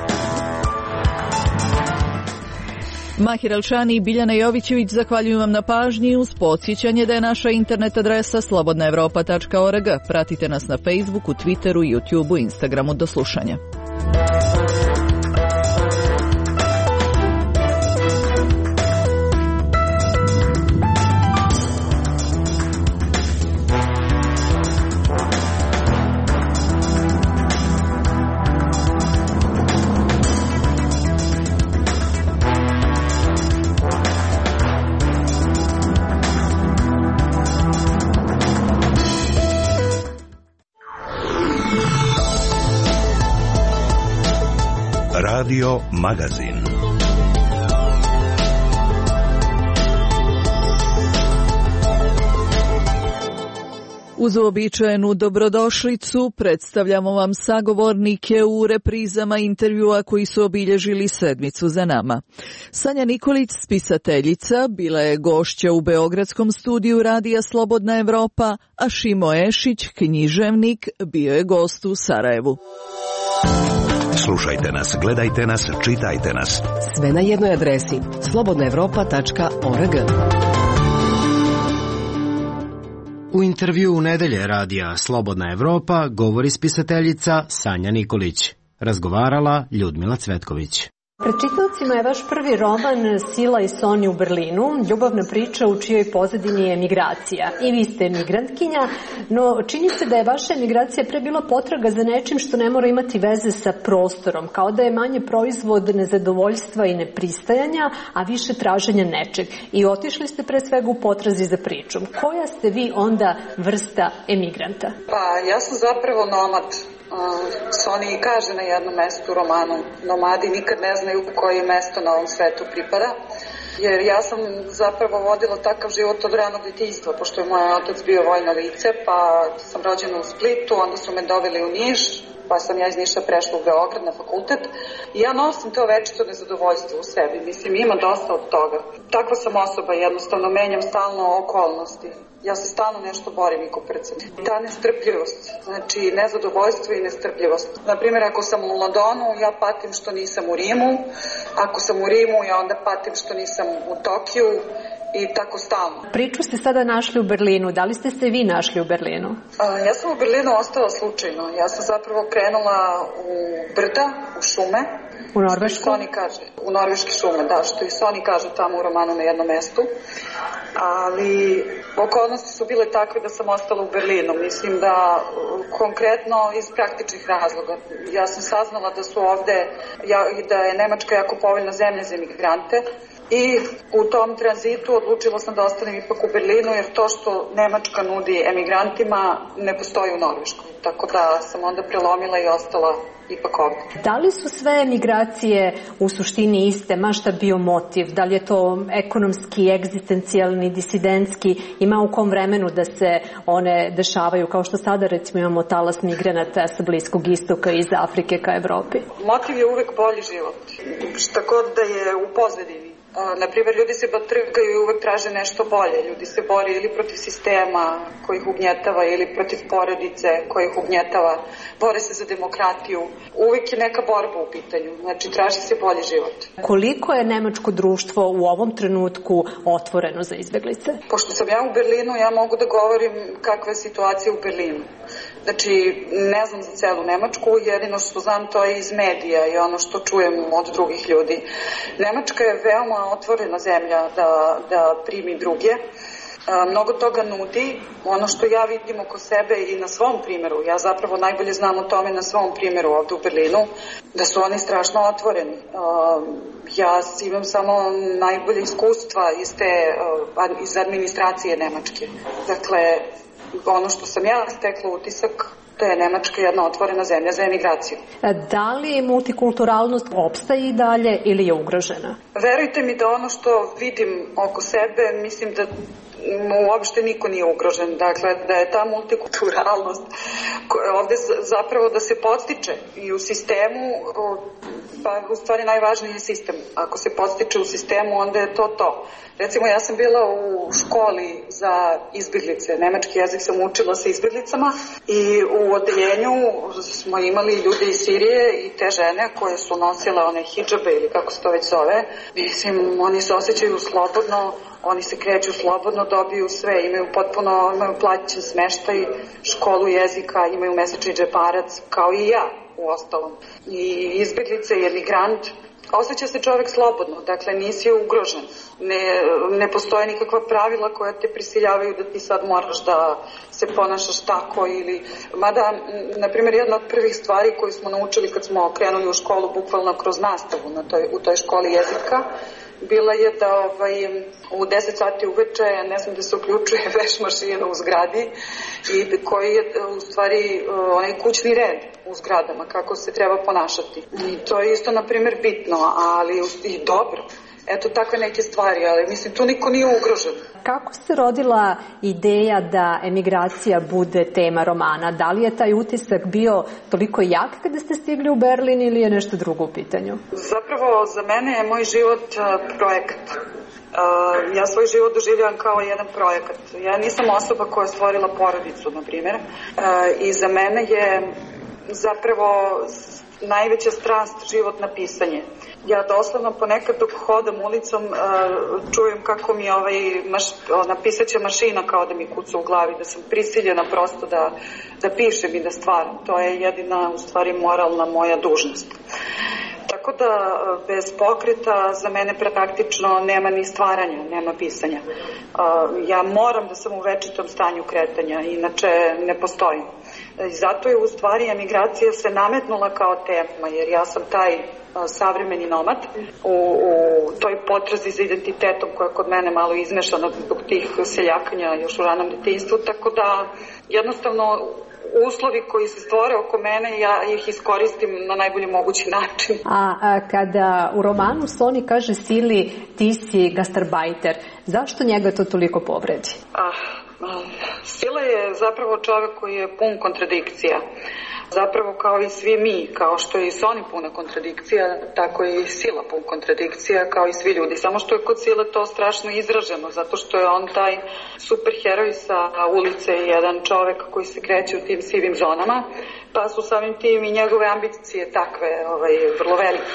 Mahir Elšani i Biljana Jovićević zahvaljujem vam na pažnji uz podsjećanje da je naša internet adresa slobodnaevropa.org. Pratite nas na Facebooku, Twitteru, YouTubeu, Instagramu. Do slušanja. Radio Magazin. Uz uobičajenu dobrodošlicu predstavljamo vam sagovornike u reprizama intervjua koji su obilježili sedmicu za nama. Sanja Nikolić, spisateljica, bila je gošća u beogradskom studiju Radija Slobodna Evropa, a Šimo Ešić, književnik, bio je gost u Sarajevu. Slušajte nas, gledajte nas, čitajte nas. Sve na jednoj adresi slobodnaevropa.org. U intervju u nedelje radija Slobodna Evropa govori spisateljica Sanja Nikolić. Razgovarala Ljudmila Cvetković. Pred čitaocima je vaš prvi roman Sila i Soni u Berlinu, ljubavna priča u čijoj pozadini je migracija. I vi ste migrantkinja, no čini se da je vaša emigracija pre bila potraga za nečim što ne mora imati veze sa prostorom, kao da je manje proizvod nezadovoljstva i nepristajanja, a više traženja nečeg. I otišli ste pre svega u potrazi za pričom. Koja ste vi onda vrsta emigranta? Pa, ja sam zapravo nomad. Soni i kaže na jednom mestu u romanu, nomadi nikad ne znaju koje mesto na ovom svetu pripada, jer ja sam zapravo vodila takav život od ranog detinjstva, pošto je moj otac bio vojno lice, pa sam rođena u Splitu, onda su me doveli u Niš, pa sam ja iz Niša prešla u Beograd na fakultet i ja nosim to večito nezadovoljstvo u sebi, mislim ima dosta od toga. Takva sam osoba, jednostavno menjam stalno okolnosti. Ja se stalno nešto borim i kuprcam. Ta nestrpljivost, znači nezadovoljstvo i nestrpljivost. Naprimjer, ako sam u Londonu, ja patim što nisam u Rimu. Ako sam u Rimu, ja onda patim što nisam u Tokiju i tako stalno. Priču ste sada našli u Berlinu. Da li ste se vi našli u Berlinu? Ja sam u Berlinu ostala slučajno. Ja sam zapravo krenula u brda, u šume. U Norvešku? U norveške šume, da, što i Soni kaže tamo u romanu na jednom mestu. Ali okolnosti su bile takve da sam ostala u Berlinu. Mislim da konkretno iz praktičnih razloga. Ja sam saznala da su ovde, da je Nemačka jako povoljna zemlja za emigrante i u tom tranzitu odlučila sam da ostanem ipak u Berlinu jer to što Nemačka nudi emigrantima ne postoji u Norveškoj. Tako da sam onda prelomila i ostala ipak ovdje. Da li su sve emigracije u suštini iste, ma šta bio motiv? Da li je to ekonomski, egzistencijalni, disidentski? Ima u kom vremenu da se one dešavaju, kao što sada recimo imamo talas migranata sa Bliskog istoka iz Afrike ka Evropi? Motiv je uvek bolji život. Šta god da je u pozadini. Naprimjer, ljudi se batrgaju i uvek traže nešto bolje. Ljudi se bore ili protiv sistema koji ih ugnjetava ili protiv porodice koji ih ugnjetava. Bore se za demokratiju. Uvek je neka borba u pitanju. Znači, traži se bolji život. Koliko je nemačko društvo u ovom trenutku otvoreno za izbeglice? Pošto sam ja u Berlinu, ja mogu da govorim kakva je situacija u Berlinu. Znači, ne znam za celu Nemačku, jedino što znam to je iz medija i ono što čujem od drugih ljudi. Nemačka je veoma otvorena zemlja da primi druge. Mnogo toga nudi. Ono što ja vidim oko sebe i na svom primjeru, ja zapravo najbolje znam o tome na svom primjeru ovdje u Berlinu, da su oni strašno otvoreni. Ja imam samo najbolje iskustva iz administracije Nemačke. Dakle, ono što sam ja stekla utisak, da je Nemačka jedna otvorena zemlja za emigraciju. Da li multikulturalnost opstaje i dalje ili je ugrožena? Verujte mi da ono što vidim oko sebe, mislim da uopšte niko nije ugrožen. Dakle, da je ta multikulturalnost ovde zapravo da se podstiče i u sistemu, pa u stvari najvažniji je sistem. Ako se podstiče u sistemu, onda je to. Recimo, ja sam bila u školi za izbjeglice. Nemački jezik sam učila sa izbjeglicama i u odeljenju smo imali ljude iz Sirije i te žene koje su nosile one hidžabe ili kako se to već zove. Mislim, oni se osjećaju slobodno, oni se kreću slobodno, dobiju sve, imaju plaćen smeštaj, školu jezika, imaju mesečni džeparac, kao i ja u ostalom. I izbjeglice i emigrant, osjeća se čovjek slobodno, dakle nisi ugrožen. Ne postoje nikakva pravila koja te prisiljavaju da ti sad moraš da se ponašaš tako ili... Mada, na primjer, jedna od prvih stvari koju smo naučili kad smo krenuli u školu, bukvalno kroz nastavu u toj školi jezika, bila je da u 10 sati uveče ne znam da se uključuje veš mašina u zgradi i koji je u stvari onaj kućni red u zgradama, kako se treba ponašati. I to je isto, na primjer, bitno, ali i dobro. Eto, takve neke stvari, ali mislim, tu niko nije ugrožen. Kako se rodila ideja da emigracija bude tema romana? Da li je taj utisak bio toliko jak kada ste stigli u Berlin ili je nešto drugo u pitanju? Zapravo, za mene je moj život projekat. Ja svoj život doživljavam kao jedan projekat. Ja nisam osoba koja je stvorila porodicu, na primjer. I za mene je zapravo najveća strast život na pisanje. Ja doslovno ponekad dok hodam ulicom čujem kako mi pisaća mašina kao da mi kuca u glavi, da sam prisiljena prosto da pišem i da stvaram. To je jedina u stvari moralna moja dužnost. Tako da bez pokreta za mene praktično nema ni stvaranja, nema pisanja. Ja moram da sam u večitom stanju kretanja, inače ne postojim. I zato je u stvari emigracija se nametnula kao tema, jer ja sam taj savremeni nomad u toj potrazi za identitetom koja je kod mene malo izmešana zbog tih seljakanja još u ranom detinjstvu, tako da jednostavno uslovi koji se stvore oko mene, ja ih iskoristim na najbolji mogući način. A kada u romanu Sony kaže Sili, ti si gastarbajter, zašto njega to toliko povredi? Sila je zapravo čovjek koji je pun kontradikcija. Zapravo kao i svi mi, kao što je i Sony puna kontradikcija, tako je i Sila pun kontradikcija, kao i svi ljudi. Samo što je kod Sile to strašno izraženo, zato što je on taj superheroj sa ulice, jedan čovjek koji se kreće u tim sivim zonama, pa su samim tim i njegove ambicije takve, vrlo velike.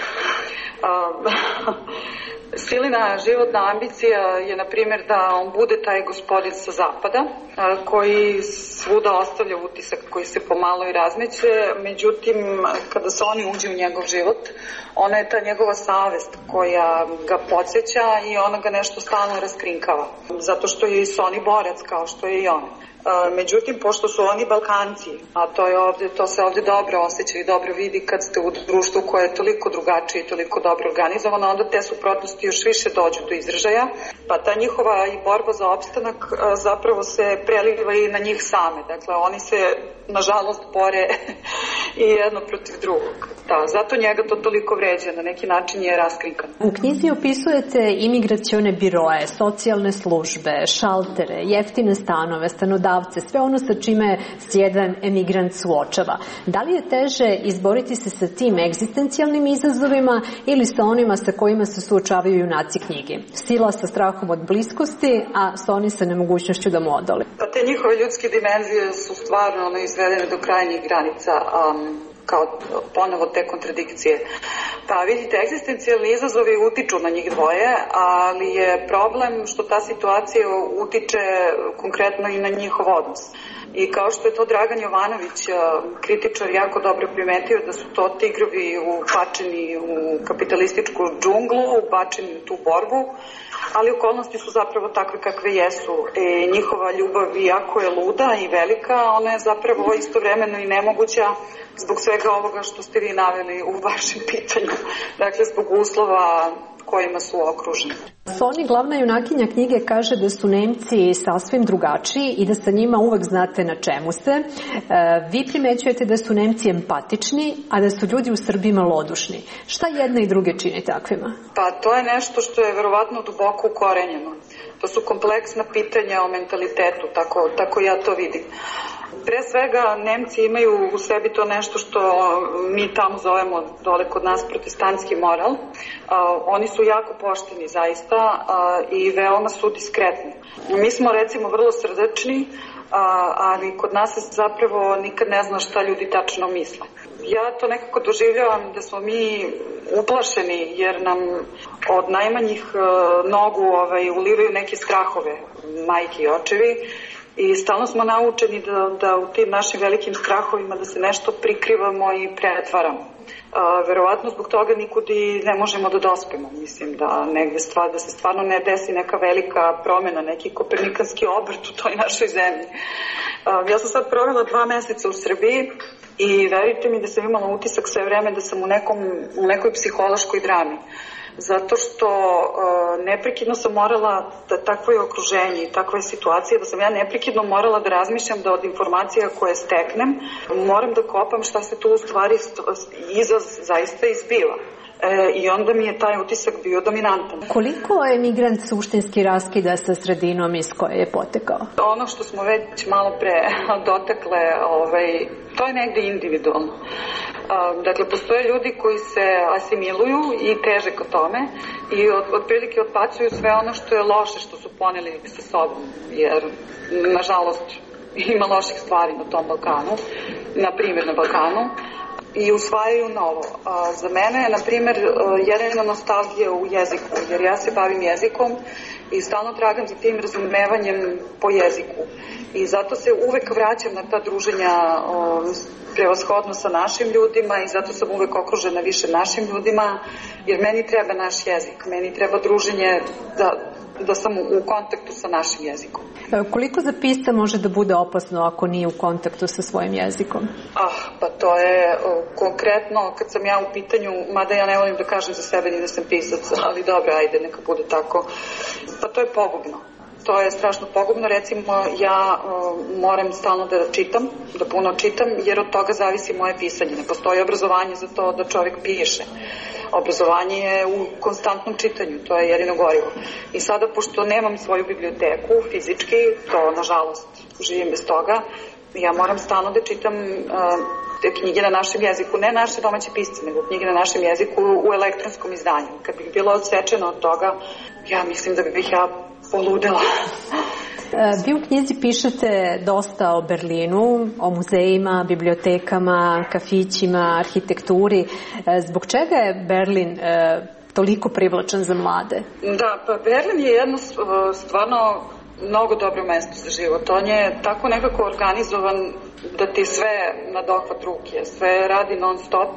Silina životna ambicija je, na primjer, da on bude taj gospodin sa zapada, koji svuda ostavlja utisak koji se pomalo i razmeće, međutim, kada se oni uđe u njegov život, ona je ta njegova savest koja ga podsjeća i ona ga nešto stalno raskrinkava, zato što je i Sony borac kao što je i on. Međutim, pošto su oni Balkanci, a to se ovdje dobro osjeća i dobro vidi kad ste u društvu koje je toliko drugačije i toliko dobro organizovano, onda te suprotnosti još više dođu do izražaja, pa ta njihova i borba za opstanak zapravo se preliva i na njih same. Dakle, oni se, nažalost, bore i jedno protiv drugog. Zato njega to toliko vređa, na neki način je raskrinkan. U knjizi opisujete imigracione biroe, socijalne službe, šaltere, jeftine stanove, stanodavce, sve ono sa čime se jedan emigrant suočava. Da li je teže izboriti se sa tim egzistencijalnim izazovima ili sa onima sa kojima se suočavaju junaci knjige? Sila sa strahom od bliskosti, a Sony sa nemogućnošću da mu odole. Pa te njihove ljudske dimenzije su stvarno izvedene do krajnjih granica, kao ponovo te kontradikcije. Pa vidite, egzistencijalni izazovi utiču na njih dvoje, ali je problem što ta situacija utiče konkretno i na njihov odnos. I kao što je to Dragan Jovanović, kritičar, jako dobro primetio, da su to tigrovi ubačeni u kapitalističku džunglu, ubačeni u tu borbu, ali okolnosti su zapravo takve kakve jesu. Njihova ljubav, iako je luda i velika, ona je zapravo istovremeno i nemoguća zbog svega ovoga što ste vi naveli u vašem pitanju. Dakle, zbog uslova kojima su okruženi. Sony, glavna junakinja knjige, kaže da su Nemci sasvim drugačiji i da sa njima uvek znate na čemu ste. Vi primećujete da su Nemci empatični, a da su ljudi u Srbiji malodušni. Šta jedne i druge čini takvima? Pa to je nešto što je verovatno duboko duboko ukorenjeno. To su kompleksna pitanja o mentalitetu, tako ja to vidim. Pre svega, Nemci imaju u sebi to nešto što mi tamo zovemo dole kod nas protestantski moral. Oni su jako pošteni zaista i veoma su diskretni. Mi smo recimo vrlo srdačni, ali kod nas se zapravo nikad ne zna šta ljudi tačno misle. Ja to nekako doživljavam da smo mi uplašeni jer nam od najmanjih nogu ulivaju neke strahove majke i očevi i stalno smo naučeni da u tim našim velikim strahovima da se nešto prikrivamo i pretvaramo. Verovatno zbog toga nikud i ne možemo da dospemo. Mislim da negde da se stvarno ne desi neka velika promjena, neki kopernikanski obrt u toj našoj zemlji. Ja sam sad provela 2 meseca u Srbiji i verujte mi da sam imala utisak sve vreme da sam u nekoj psihološkoj drami. Zato što neprekidno sam morala, da takvo je okruženje i takva je situacija, da sam ja neprekidno morala da razmišljam da od informacija koje steknem moram da kopam šta se tu u stvari zaista izbiva. I onda mi je taj utisak bio dominantan. Koliko emigrant suštinski raskida sa sredinom iz koje je potekao? Ono što smo već malo pre dotakle, to je negde individualno. Dakle, postoje ljudi koji se asimiluju i teže ka tome i otprilike otpacuju sve ono što je loše što su poneli sa sobom, jer nažalost ima loših stvari na tom Balkanu, na primjer na Balkanu, i usvajaju novo. Za mene je, na primjer, jedina nostalgija u jeziku, jer ja se bavim jezikom i stalno tragam za tim razumevanjem po jeziku. I zato se uvek vraćam na ta druženja prevashodno sa našim ljudima i zato sam uvek okružena više našim ljudima, jer meni treba naš jezik, meni treba druženje da sam u kontaktu sa našim jezikom. Koliko za pisca može da bude opasno ako nije u kontaktu sa svojim jezikom? Pa to je konkretno, kad sam ja u pitanju, mada ja ne volim da kažem za sebe ni da sam pisac, ali dobro, ajde, neka bude tako. Pa to je pogubno. To je strašno pogubno. Recimo, ja moram stalno da čitam, da puno čitam, jer od toga zavisi moje pisanje. Ne postoji obrazovanje za to da čovjek piše. Obrazovanje je u konstantnom čitanju, to je jedino gorivo. I sada, pošto nemam svoju biblioteku fizički, to nažalost živim bez toga, ja moram stalno da čitam te knjige na našem jeziku, ne naše domaće pisce, nego knjige na našem jeziku u elektronskom izdanju. Kad bih bilo odsečeno od toga, ja mislim da bih ja poludela. Vi u knjizi pišete dosta o Berlinu, o muzejima, bibliotekama, kafićima, arhitekturi. Zbog čega je Berlin toliko privlačan za mlade? Da, pa Berlin je jedno stvarno mnogo dobro mesto za život. On je tako nekako organizovan da ti sve na dohvat ruke, sve radi non stop.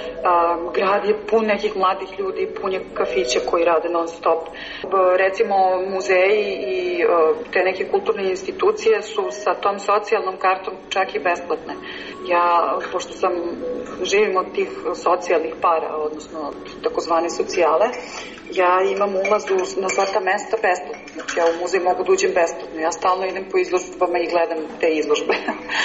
Grad je pun nekih mladih ljudi, pun je kafića koji rade non stop. Recimo muzeji i te neke kulturne institucije su sa tom socijalnom kartom čak i besplatne. Ja, pošto živim od tih socijalnih para, odnosno od takozvane socijale, ja imam ulaz na sva ta mesta besplatno. Znači ja u muzej mogu da uđem besplatno. Ja stalno idem po izložbama i gledam te izložbe.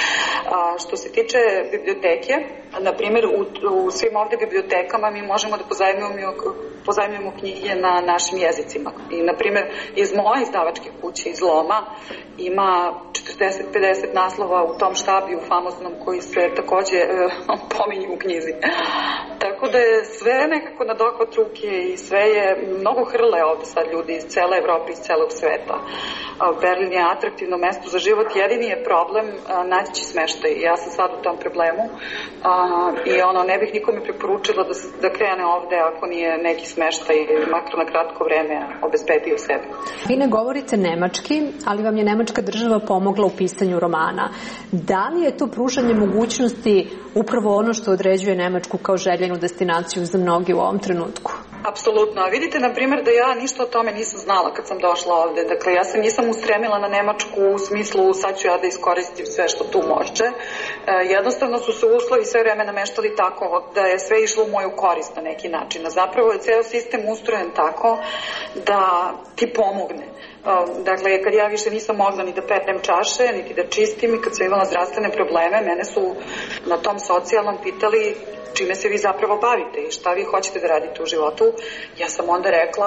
Što se tiče biblioteke, na primjer u svim ovde bibliotekama mi možemo da pozajmljujemo knjige na našim jezicima. I na primjer iz moje izdavačke kuće, iz Loma, ima 40-50 naslova u tom štabiju famoznom koji se takođe pominju u knjizi. Tako da je sve nekako na dohvat ruke i sve je mnogo hrle ovde sad ljudi iz cele Evrope, iz celog sveta. Berlin je atraktivno mesto za život, jedini je problem naći smeštaj. Ja sam sad u tom problemu i ne bih nikome preporučila da krene ovde ako nije neki smeštaj, makar na kratko vreme obezbedio sebi. Vi ne govorite nemački, ali vam je nemačka država pomogla u pisanju romana. Da li je to pružanje mogućnosti upravo ono što određuje Nemačku kao željenu destinaciju za mnogi u ovom trenutku? Apsolutno. A vidite, na primjer, da ja ništa o tome nisam znala kad sam došla ovde. Dakle, ja se nisam ustremila na Nemačku u smislu sad ću ja da iskoristim sve što tu može. Jednostavno su se uslovi sve vreme nameštali tako da je sve išlo u moju korist na neki način. A zapravo je ceo sistem ustrojen tako da ti pomogne. Dakle, kad ja više nisam mogla ni da pernem čaše, niti da čistim i kad sam imala zdravstvene probleme, mene su na tom socijalnom pitali čime se vi zapravo bavite i šta vi hoćete da radite u životu. Ja sam onda rekla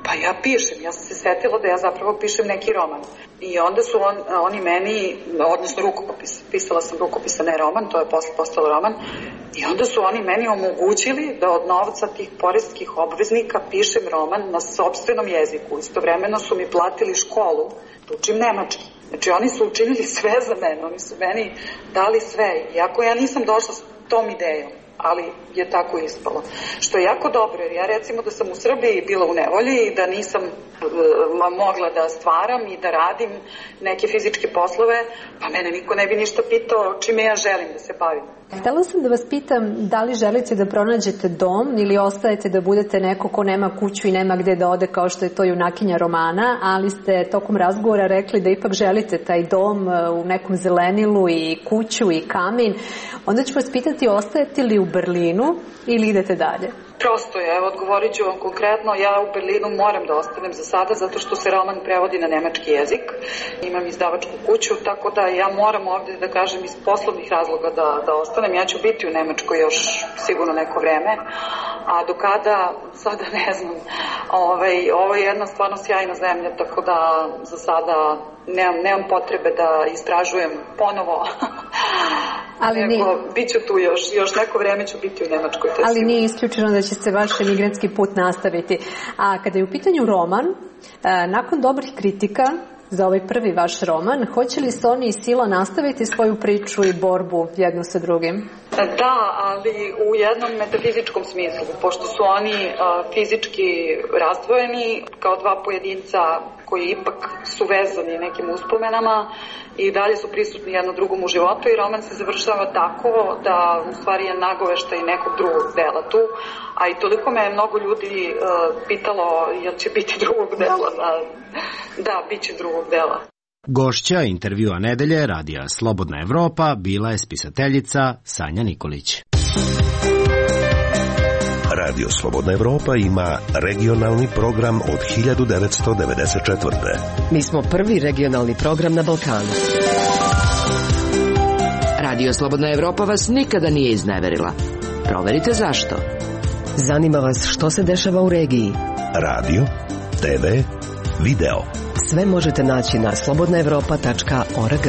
Pa ja pišem, ja sam se setila da ja zapravo pišem neki roman. I onda su oni meni, odnosno rukopis, pisala sam rukopis, a ne roman, to je posle postalo roman, i onda su oni meni omogućili da od novca tih poreskih obveznika pišem roman na sopstvenom jeziku. Istovremeno su mi platili školu da učim nemački. Znači oni su učinili sve za mene, oni su meni dali sve, iako ja nisam došla s tom idejom, ali je tako ispalo. Što je jako dobro, jer ja recimo da sam u Srbiji bila u nevolji i da nisam mogla da stvaram i da radim neke fizičke poslove, pa mene niko ne bi ništa pitao čime ja želim da se bavim. Htela sam da vas pitam da li želite da pronađete dom ili ostajete da budete neko ko nema kuću i nema gde da ode kao što je to junakinja romana, ali ste tokom razgovora rekli da ipak želite taj dom u nekom zelenilu i kuću i kamin. Onda ću vas pitati, ostajete li u Berlinu ili idete dalje? Prosto je, evo odgovorit ću vam konkretno, ja u Berlinu moram da ostanem za sada zato što se roman prevodi na nemački jezik, imam izdavačku kuću, tako da ja moram ovdje da kažem iz poslovnih razloga da ostanem, ja ću biti u Nemačkoj još sigurno neko vreme, a do kada, sada ne znam, ovo je jedna stvarno sjajna zemlja, tako da za sada nemam potrebe da istražujem ponovo. Bit ću tu još neko vreme ću biti u Nemačkoj. Ali nije isključeno da će se vaš emigrantski put nastaviti. A kada je u pitanju roman, nakon dobrih kritika za ovaj prvi vaš roman, hoće li Soni i Sila nastaviti svoju priču i borbu jednu sa drugim? Da, ali u jednom metafizičkom smislu, pošto su oni fizički razdvojeni kao dva pojedinca koji ipak su vezani nekim uspomenama i dalje su prisutni jedno drugom u životu i roman se završava tako da u stvari je nagoveštaj nekog drugog dela tu, a i toliko me mnogo ljudi pitalo jel će biti drugog dela. Da, bit će drugog dela. Gošća intervjua nedelje radija Slobodna Evropa bila je spisateljica Sanja Nikolić. Radio Slobodna Evropa ima regionalni program od 1994. Mi smo prvi regionalni program na Balkanu. Radio Slobodna Evropa vas nikada nije izneverila. Proverite zašto. Zanima vas što se dešava u regiji. Radio, TV, video. Sve možete naći na slobodnaevropa.org.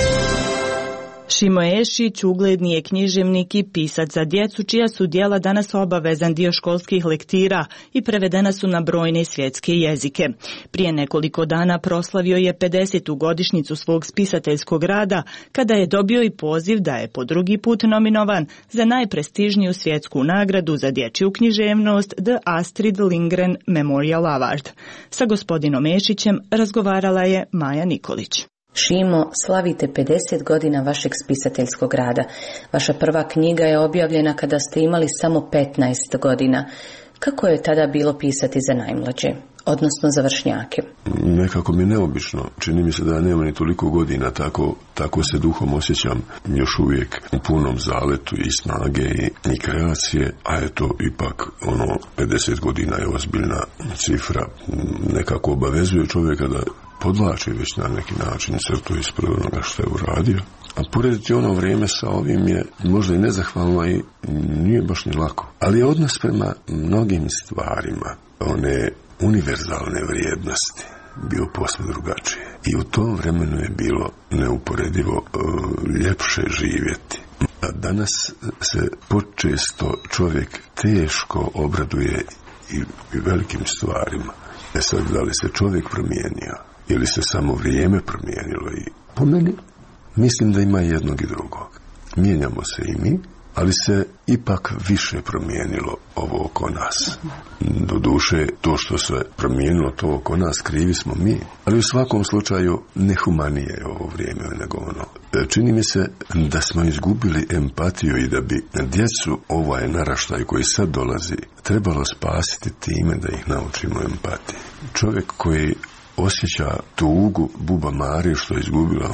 Šimo Ešić ugledni je književnik i pisac za djecu, čija su djela danas obavezan dio školskih lektira i prevedena su na brojne svjetske jezike. Prije nekoliko dana proslavio je 50. godišnjicu svog spisateljskog rada, kada je dobio i poziv da je po drugi put nominovan za najprestižniju svjetsku nagradu za dječju književnost The Astrid Lindgren Memorial Award. Sa gospodinom Ešićem razgovarala je Maja Nikolić. Šimo, slavite 50 godina vašeg spisateljskog rada. Vaša prva knjiga je objavljena kada ste imali samo 15 godina. Kako je tada bilo pisati za najmlađe, odnosno za vršnjake? Nekako mi je neobično. Čini mi se da nema ni toliko godina, tako se duhom osjećam još uvijek u punom zaletu i snage i kreacije, a eto ipak 50 godina je ozbiljna cifra. Nekako obavezuje čovjeka da podlači već na neki način crtu ispred onoga što je uradio. A porediti ono vrijeme sa ovim je možda i nezahvalno i nije baš ni lako. Ali je odnos prema mnogim stvarima, one univerzalne vrijednosti, bio posve drugačije. I u tom vremenu je bilo neuporedivo ljepše živjeti. A danas se počesto čovjek teško obraduje i velikim stvarima. Sad, da li se čovjek promijenio ili se samo vrijeme promijenilo? I po meni mislim da ima jednog i drugog. Mijenjamo se i mi, ali se ipak više promijenilo ovo oko nas. Doduše, to što se promijenilo to oko nas, krivi smo mi. Ali u svakom slučaju nehumanije je ovo vrijeme nego ono. Čini mi se da smo izgubili empatiju i da bi djecu, ovaj naraštaj koji sad dolazi, trebalo spasiti time da ih naučimo empatiji. Čovjek koji osjeća tugu Buba Marije što je izgubila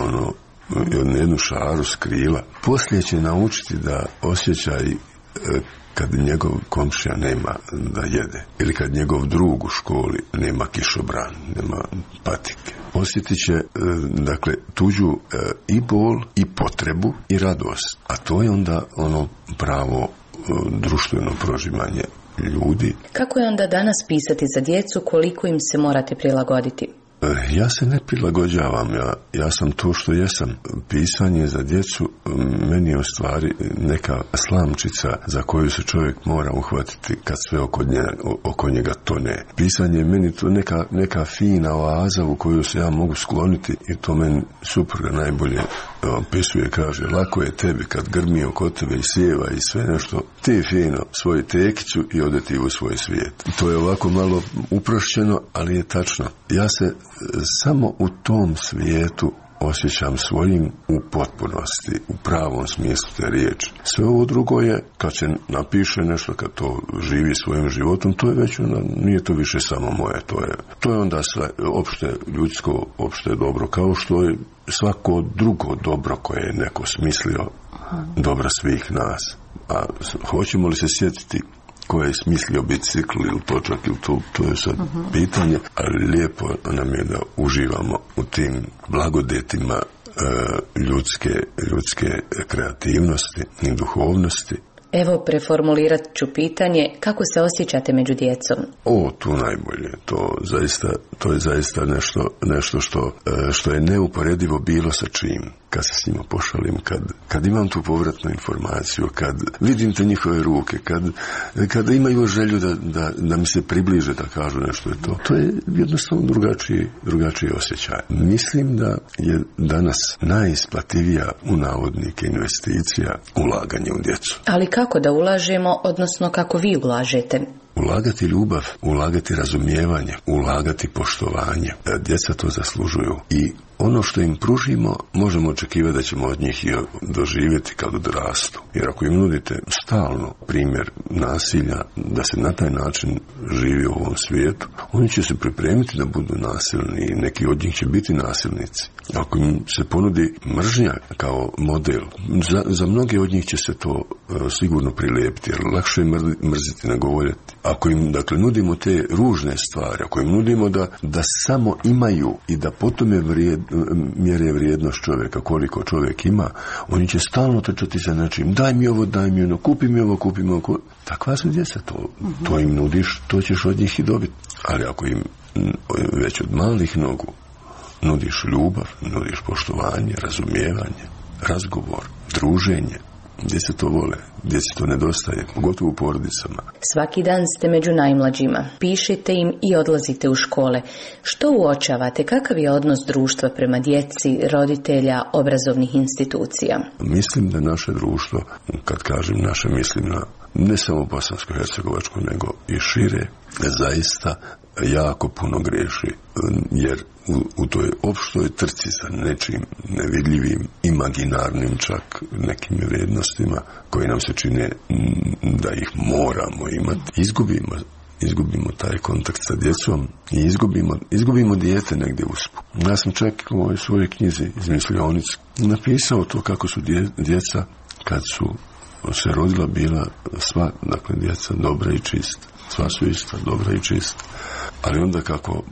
jednu šaru s krila, poslije će naučiti da osjeća i kad njegov komšija nema da jede, ili kad njegov drug u školi nema kišobran, nema patike. Osjetit će, dakle, tuđu i bol, i potrebu, i radost. A to je onda ono pravo društveno prožimanje ljudi. Kako je onda danas pisati za djecu, koliko im se morate prilagoditi? Ja se ne prilagođavam, ja sam to što jesam. Pisanje za djecu meni je u stvari neka slamčica za koju se čovjek mora uhvatiti kad sve oko njega tone. Pisanje je meni to neka fina oaza u koju se ja mogu skloniti i to meni supruga najbolje opisuje, kaže, lako je tebi kad grmi oko tebe i sjeva i sve nešto, ti fino svoju tekiću i ode ti u svoj svijet. To je ovako malo uprošćeno, ali je tačno. Ja se samo u tom svijetu osjećam svojim u potpunosti, u pravom smislu te riječi. Sve ovo drugo je, kad se napiše nešto, kad to živi svojim životom, to je već onda, nije to više samo moje, to je onda sve opšte ljudsko, opšte dobro, kao što je svako drugo dobro koje je neko smislio, dobro svih nas. A hoćemo li se sjetiti ko je smislio bicikl ili točak ili to je sad pitanje, ali lijepo nam je da uživamo u tim blagodetima ljudske kreativnosti i duhovnosti. Evo, preformulirat ću pitanje, kako se osjećate među djecom? Tu najbolje, to je zaista nešto što je neuporedivo bilo sa čim. Kad se s njima pošalim, kad imam tu povratnu informaciju, kad vidim te njihove ruke, kad imaju želju da mi se približe, da kažu nešto je to. To je jednostavno drugačiji osjećaj. Mislim da je danas najisplativija u navodnike investicija ulaganje u djecu. Ali kako da ulažemo, odnosno kako vi ulažete? Ulagati ljubav, ulagati razumijevanje, ulagati poštovanje. Djeca to zaslužuju i ono što im pružimo možemo očekivati da ćemo od njih i doživjeti kad odrastu. Jer ako im nudite stalno primjer nasilja, da se na taj način živi u ovom svijetu, oni će se pripremiti da budu nasilni i neki od njih će biti nasilnici. Ako im se ponudi mržnja kao model, za mnoge od njih će se to sigurno prilijepiti, jer lakše je mrziti nego voljeti. Ako im, dakle, nudimo te ružne stvari, ako im nudimo da samo imaju i da potom mjere vrijednost čovjeka, koliko čovjek ima, oni će stalno trčati za nečim, daj mi ovo, daj mi ono, kupi mi ovo. Takva su djeca, to im nudiš, to ćeš od njih i dobiti. Ali ako im već od malih nogu nudiš ljubav, nudiš poštovanje, razumijevanje, razgovor, druženje, djeca to vole, djeci to nedostaje, pogotovo u porodicama. Svaki dan ste među najmlađima, pišete im i odlazite u škole. Što uočavate, kakav je odnos društva prema djeci, roditelja, obrazovnih institucija? Mislim da naše društvo, kad kažem naše, mislim na ne samo bosansko-hercegovačko, nego i šire, zaista jako puno griješi, jer u toj opštoj trci sa nečim nevidljivim, imaginarnim čak nekim vrijednostima koje nam se čine da ih moramo imati, izgubimo taj kontakt sa djecom i izgubimo dijete negdje uspu. Ja sam čak u ovoj svojoj knjizi iz mislionice napisao to kako su djeca kad su se rodila bila sva, dakle, djeca dobra i čista. Sva su ista, dobra i čista. Ali onda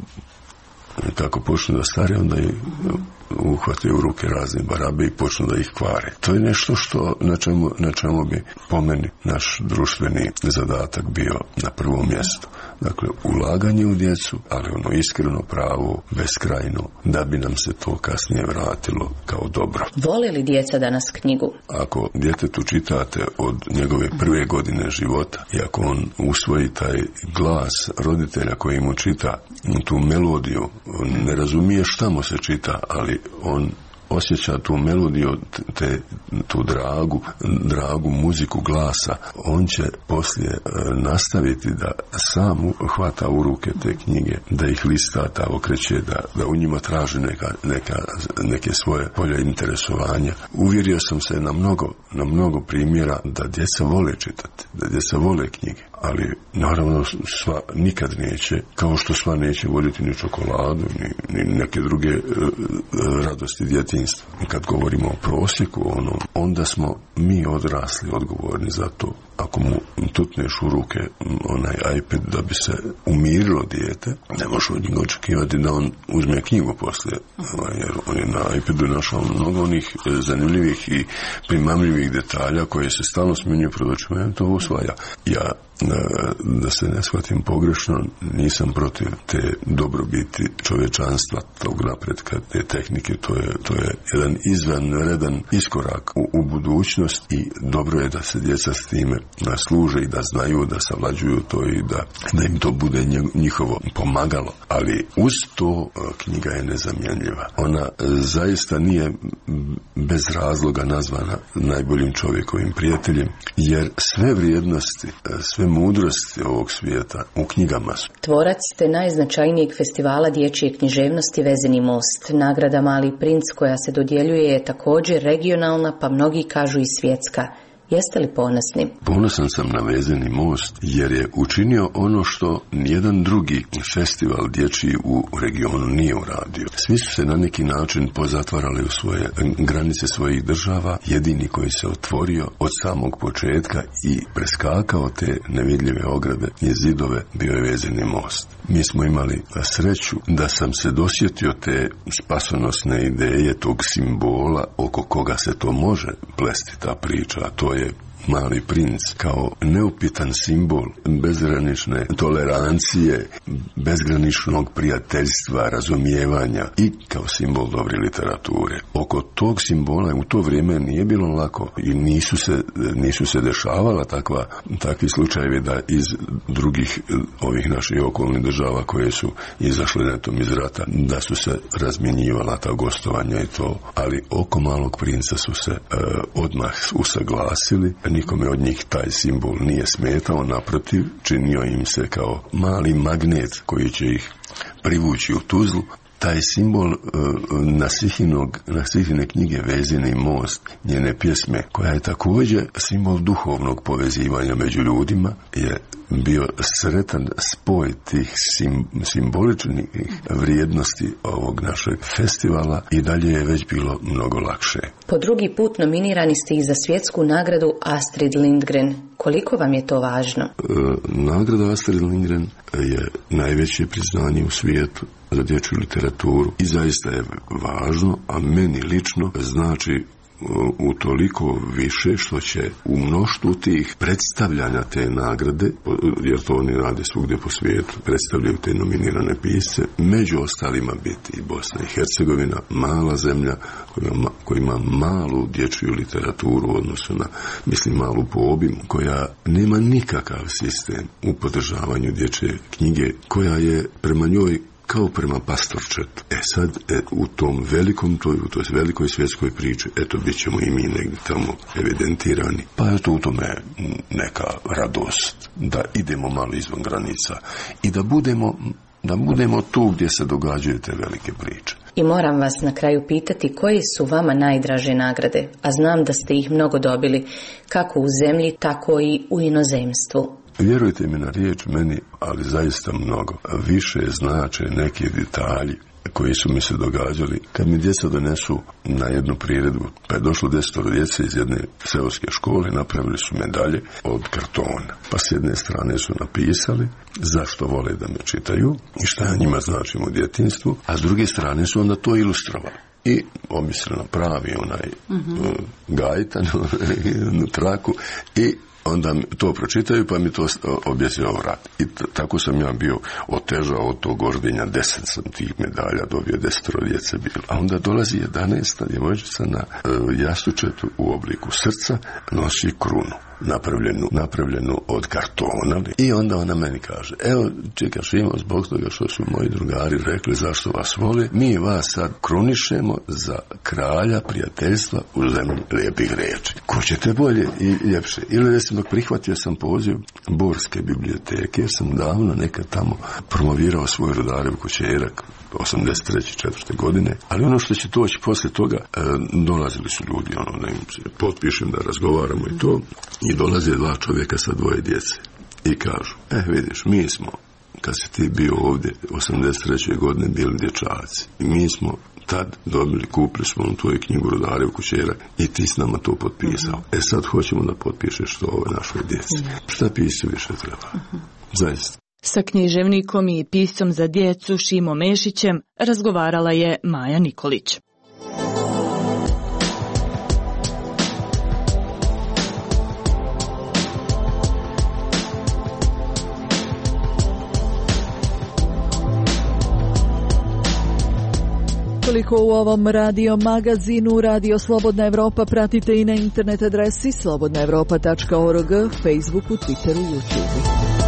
kako počnu da stare, onda i uhvate u ruke razne barabe i počnu da ih kvare. To je nešto na čemu bi po meni naš društveni zadatak bio na prvom mjestu. Dakle, ulaganje u djecu, ali ono iskreno, pravo, beskrajno, da bi nam se to kasnije vratilo kao dobro. Vole li djeca danas knjigu? Ako djetetu čitate od njegove prve godine života i ako on usvoji taj glas roditelja koji mu čita tu melodiju, on ne razumije šta mu se čita, ali on osjeća tu melodiju, tu dragu muziku glasa, on će poslije nastaviti da sam hvata u ruke te knjige, da ih lista, okreće, da u njima traži neke svoje polje interesovanja. Uvjerio sam se na mnogo primjera da djeca vole čitati, da djeca vole knjige. Ali naravno sva nikad neće, kao što sva neće voljeti ni čokoladu, ni neke druge radosti djetinjstva. I kad govorimo o prosjeku, onda smo mi odrasli odgovorni za to. Ako mu tutneš u ruke onaj iPad da bi se umirilo dijete, ne možeš od njega očekivati da on uzme knjigu poslije, jer on je na iPadu našao mnogo onih zanimljivih i primamljivih detalja koje se stalno smjenjuju pred očima, to usvaja. Ja da se ne shvatim pogrešno, nisam protiv te dobrobiti čovječanstva, tog napretka, te tehnike. To je jedan izvanredan iskorak u budućnost i dobro je da se djeca s time služe i da znaju, da savlađuju to i da im to bude njihovo pomagalo. Ali uz to knjiga je nezamjenjiva. Ona zaista nije bez razloga nazvana najboljim čovjekovim prijateljem, jer sve vrijednosti, sve mudrosti ovog svijeta u knjigama su. Tvorac ste najznačajnijeg festivala dječje književnosti Vezeni most. Nagrada Mali princ koja se dodjeljuje je također regionalna, pa mnogi kažu i svjetska. Jeste li ponosni? Ponosan sam na Vezeni most jer je učinio ono što nijedan drugi festival dječji u regionu nije uradio. Svi su se na neki način pozatvarali u svoje granice svojih država. Jedini koji se otvorio od samog početka i preskakao te nevidljive ograde i zidove bio je Vezeni most. Mi smo imali sreću da sam se dosjetio te spasonosne ideje, tog simbola oko koga se to može plesti ta priča, a to je Mali princ kao neupitan simbol bezgranične tolerancije, bezgraničnog prijateljstva, razumijevanja i kao simbol dobre literature. Oko tog simbola u to vrijeme nije bilo lako i nisu se dešavala takvi slučajevi da iz drugih ovih naših okolnih država koje su izašle netom iz rata, da su se razmjenjivala ta gostovanja i to. Ali oko Malog princa su se odmah usaglasili. Nikome od njih taj simbol nije smetao, naprotiv, činio im se kao mali magnet koji će ih privući u Tuzlu. Taj simbol Nasihine knjige Vezeni most, njene pjesme, koja je također simbol duhovnog povezivanja među ljudima, je bio sretan spoj tih simboličnih vrijednosti ovog našeg festivala i dalje je već bilo mnogo lakše. Po drugi put nominirani ste i za svjetsku nagradu Astrid Lindgren. Koliko vam je to važno? Nagrada Astrid Lindgren je najveće priznanje u svijetu za dječju literaturu i zaista je važno, a meni lično znači utoliko više što će u mnoštvu tih predstavljanja te nagrade, jer to oni rade svugdje po svijetu, predstavljaju te nominirane pisce, među ostalima biti i Bosna i Hercegovina, mala zemlja koja ima malu dječju literaturu u odnosu na, mislim, malu po obimu, koja nema nikakav sistem u podržavanju dječje knjige, koja je prema njoj kao prema pastorčetu. Sad, u tom velikom, u toj velikoj svjetskoj priči, eto, bit ćemo i mi negdje tamo evidentirani. Pa je to u tome neka radost da idemo malo izvan granica i da budemo tu gdje se događaju te velike priče. I moram vas na kraju pitati koje su vama najdraže nagrade, a znam da ste ih mnogo dobili, kako u zemlji, tako i u inozemstvu. Vjerujte mi na riječ, meni, ali zaista mnogo. Više znače neki detalji koji su mi se događali. Kad mi djeca donesu na jednu priredbu, pa je došlo 10 djece iz jedne seoske škole, napravili su medalje od kartona. Pa s jedne strane su napisali zašto vole da me čitaju i šta ja njima značim u djetinjstvu, a s druge strane su onda to ilustrovali. I omisleno pravi onaj gajtan na traku i onda to pročitaju pa mi to objasnio vrat. I tako sam ja bio otežao od tog ordenja, 10 sam tih medalja dobio, 10 djece bilo. A onda dolazi 11 djevojčica na jastučetu u obliku srca, nosi krunu napravljenu od kartona i onda ona meni kaže, evo čeka Šimo, zbog toga što su moji drugari rekli zašto vas vole, mi vas sad krunišemo za kralja prijateljstva u zemlji lijepih riječi. Ko ćete bolje i ljepše? Ili recimo prihvatio sam poziv Borske biblioteke, jer sam davno nekad tamo promovirao svoj Rudarev kućerak 83. 4. godine, ali ono što će doći poslije toga, dolazili su ljudi, da im se potpišem da razgovaramo i to, i dolaze 2 čovjeka sa 2 djece i kažu, vidiš, mi smo, kad si ti bio ovdje 83. godine, bili dječaci i mi smo tad kupili smo tvoju knjigu Rudarev kućerak i ti s nama to potpisao. Sad hoćemo da potpišeš to ove našoj djeci. Šta pisati više treba? Zaista. Sa književnikom i piscom za djecu Šimo Mešićem razgovarala je Maja Nikolić. Toliko u ovom radio magazinu. Radio Slobodna Evropa pratite i na internet adresi slobodnaevropa.org, Facebooku, Twitteru, YouTubeu.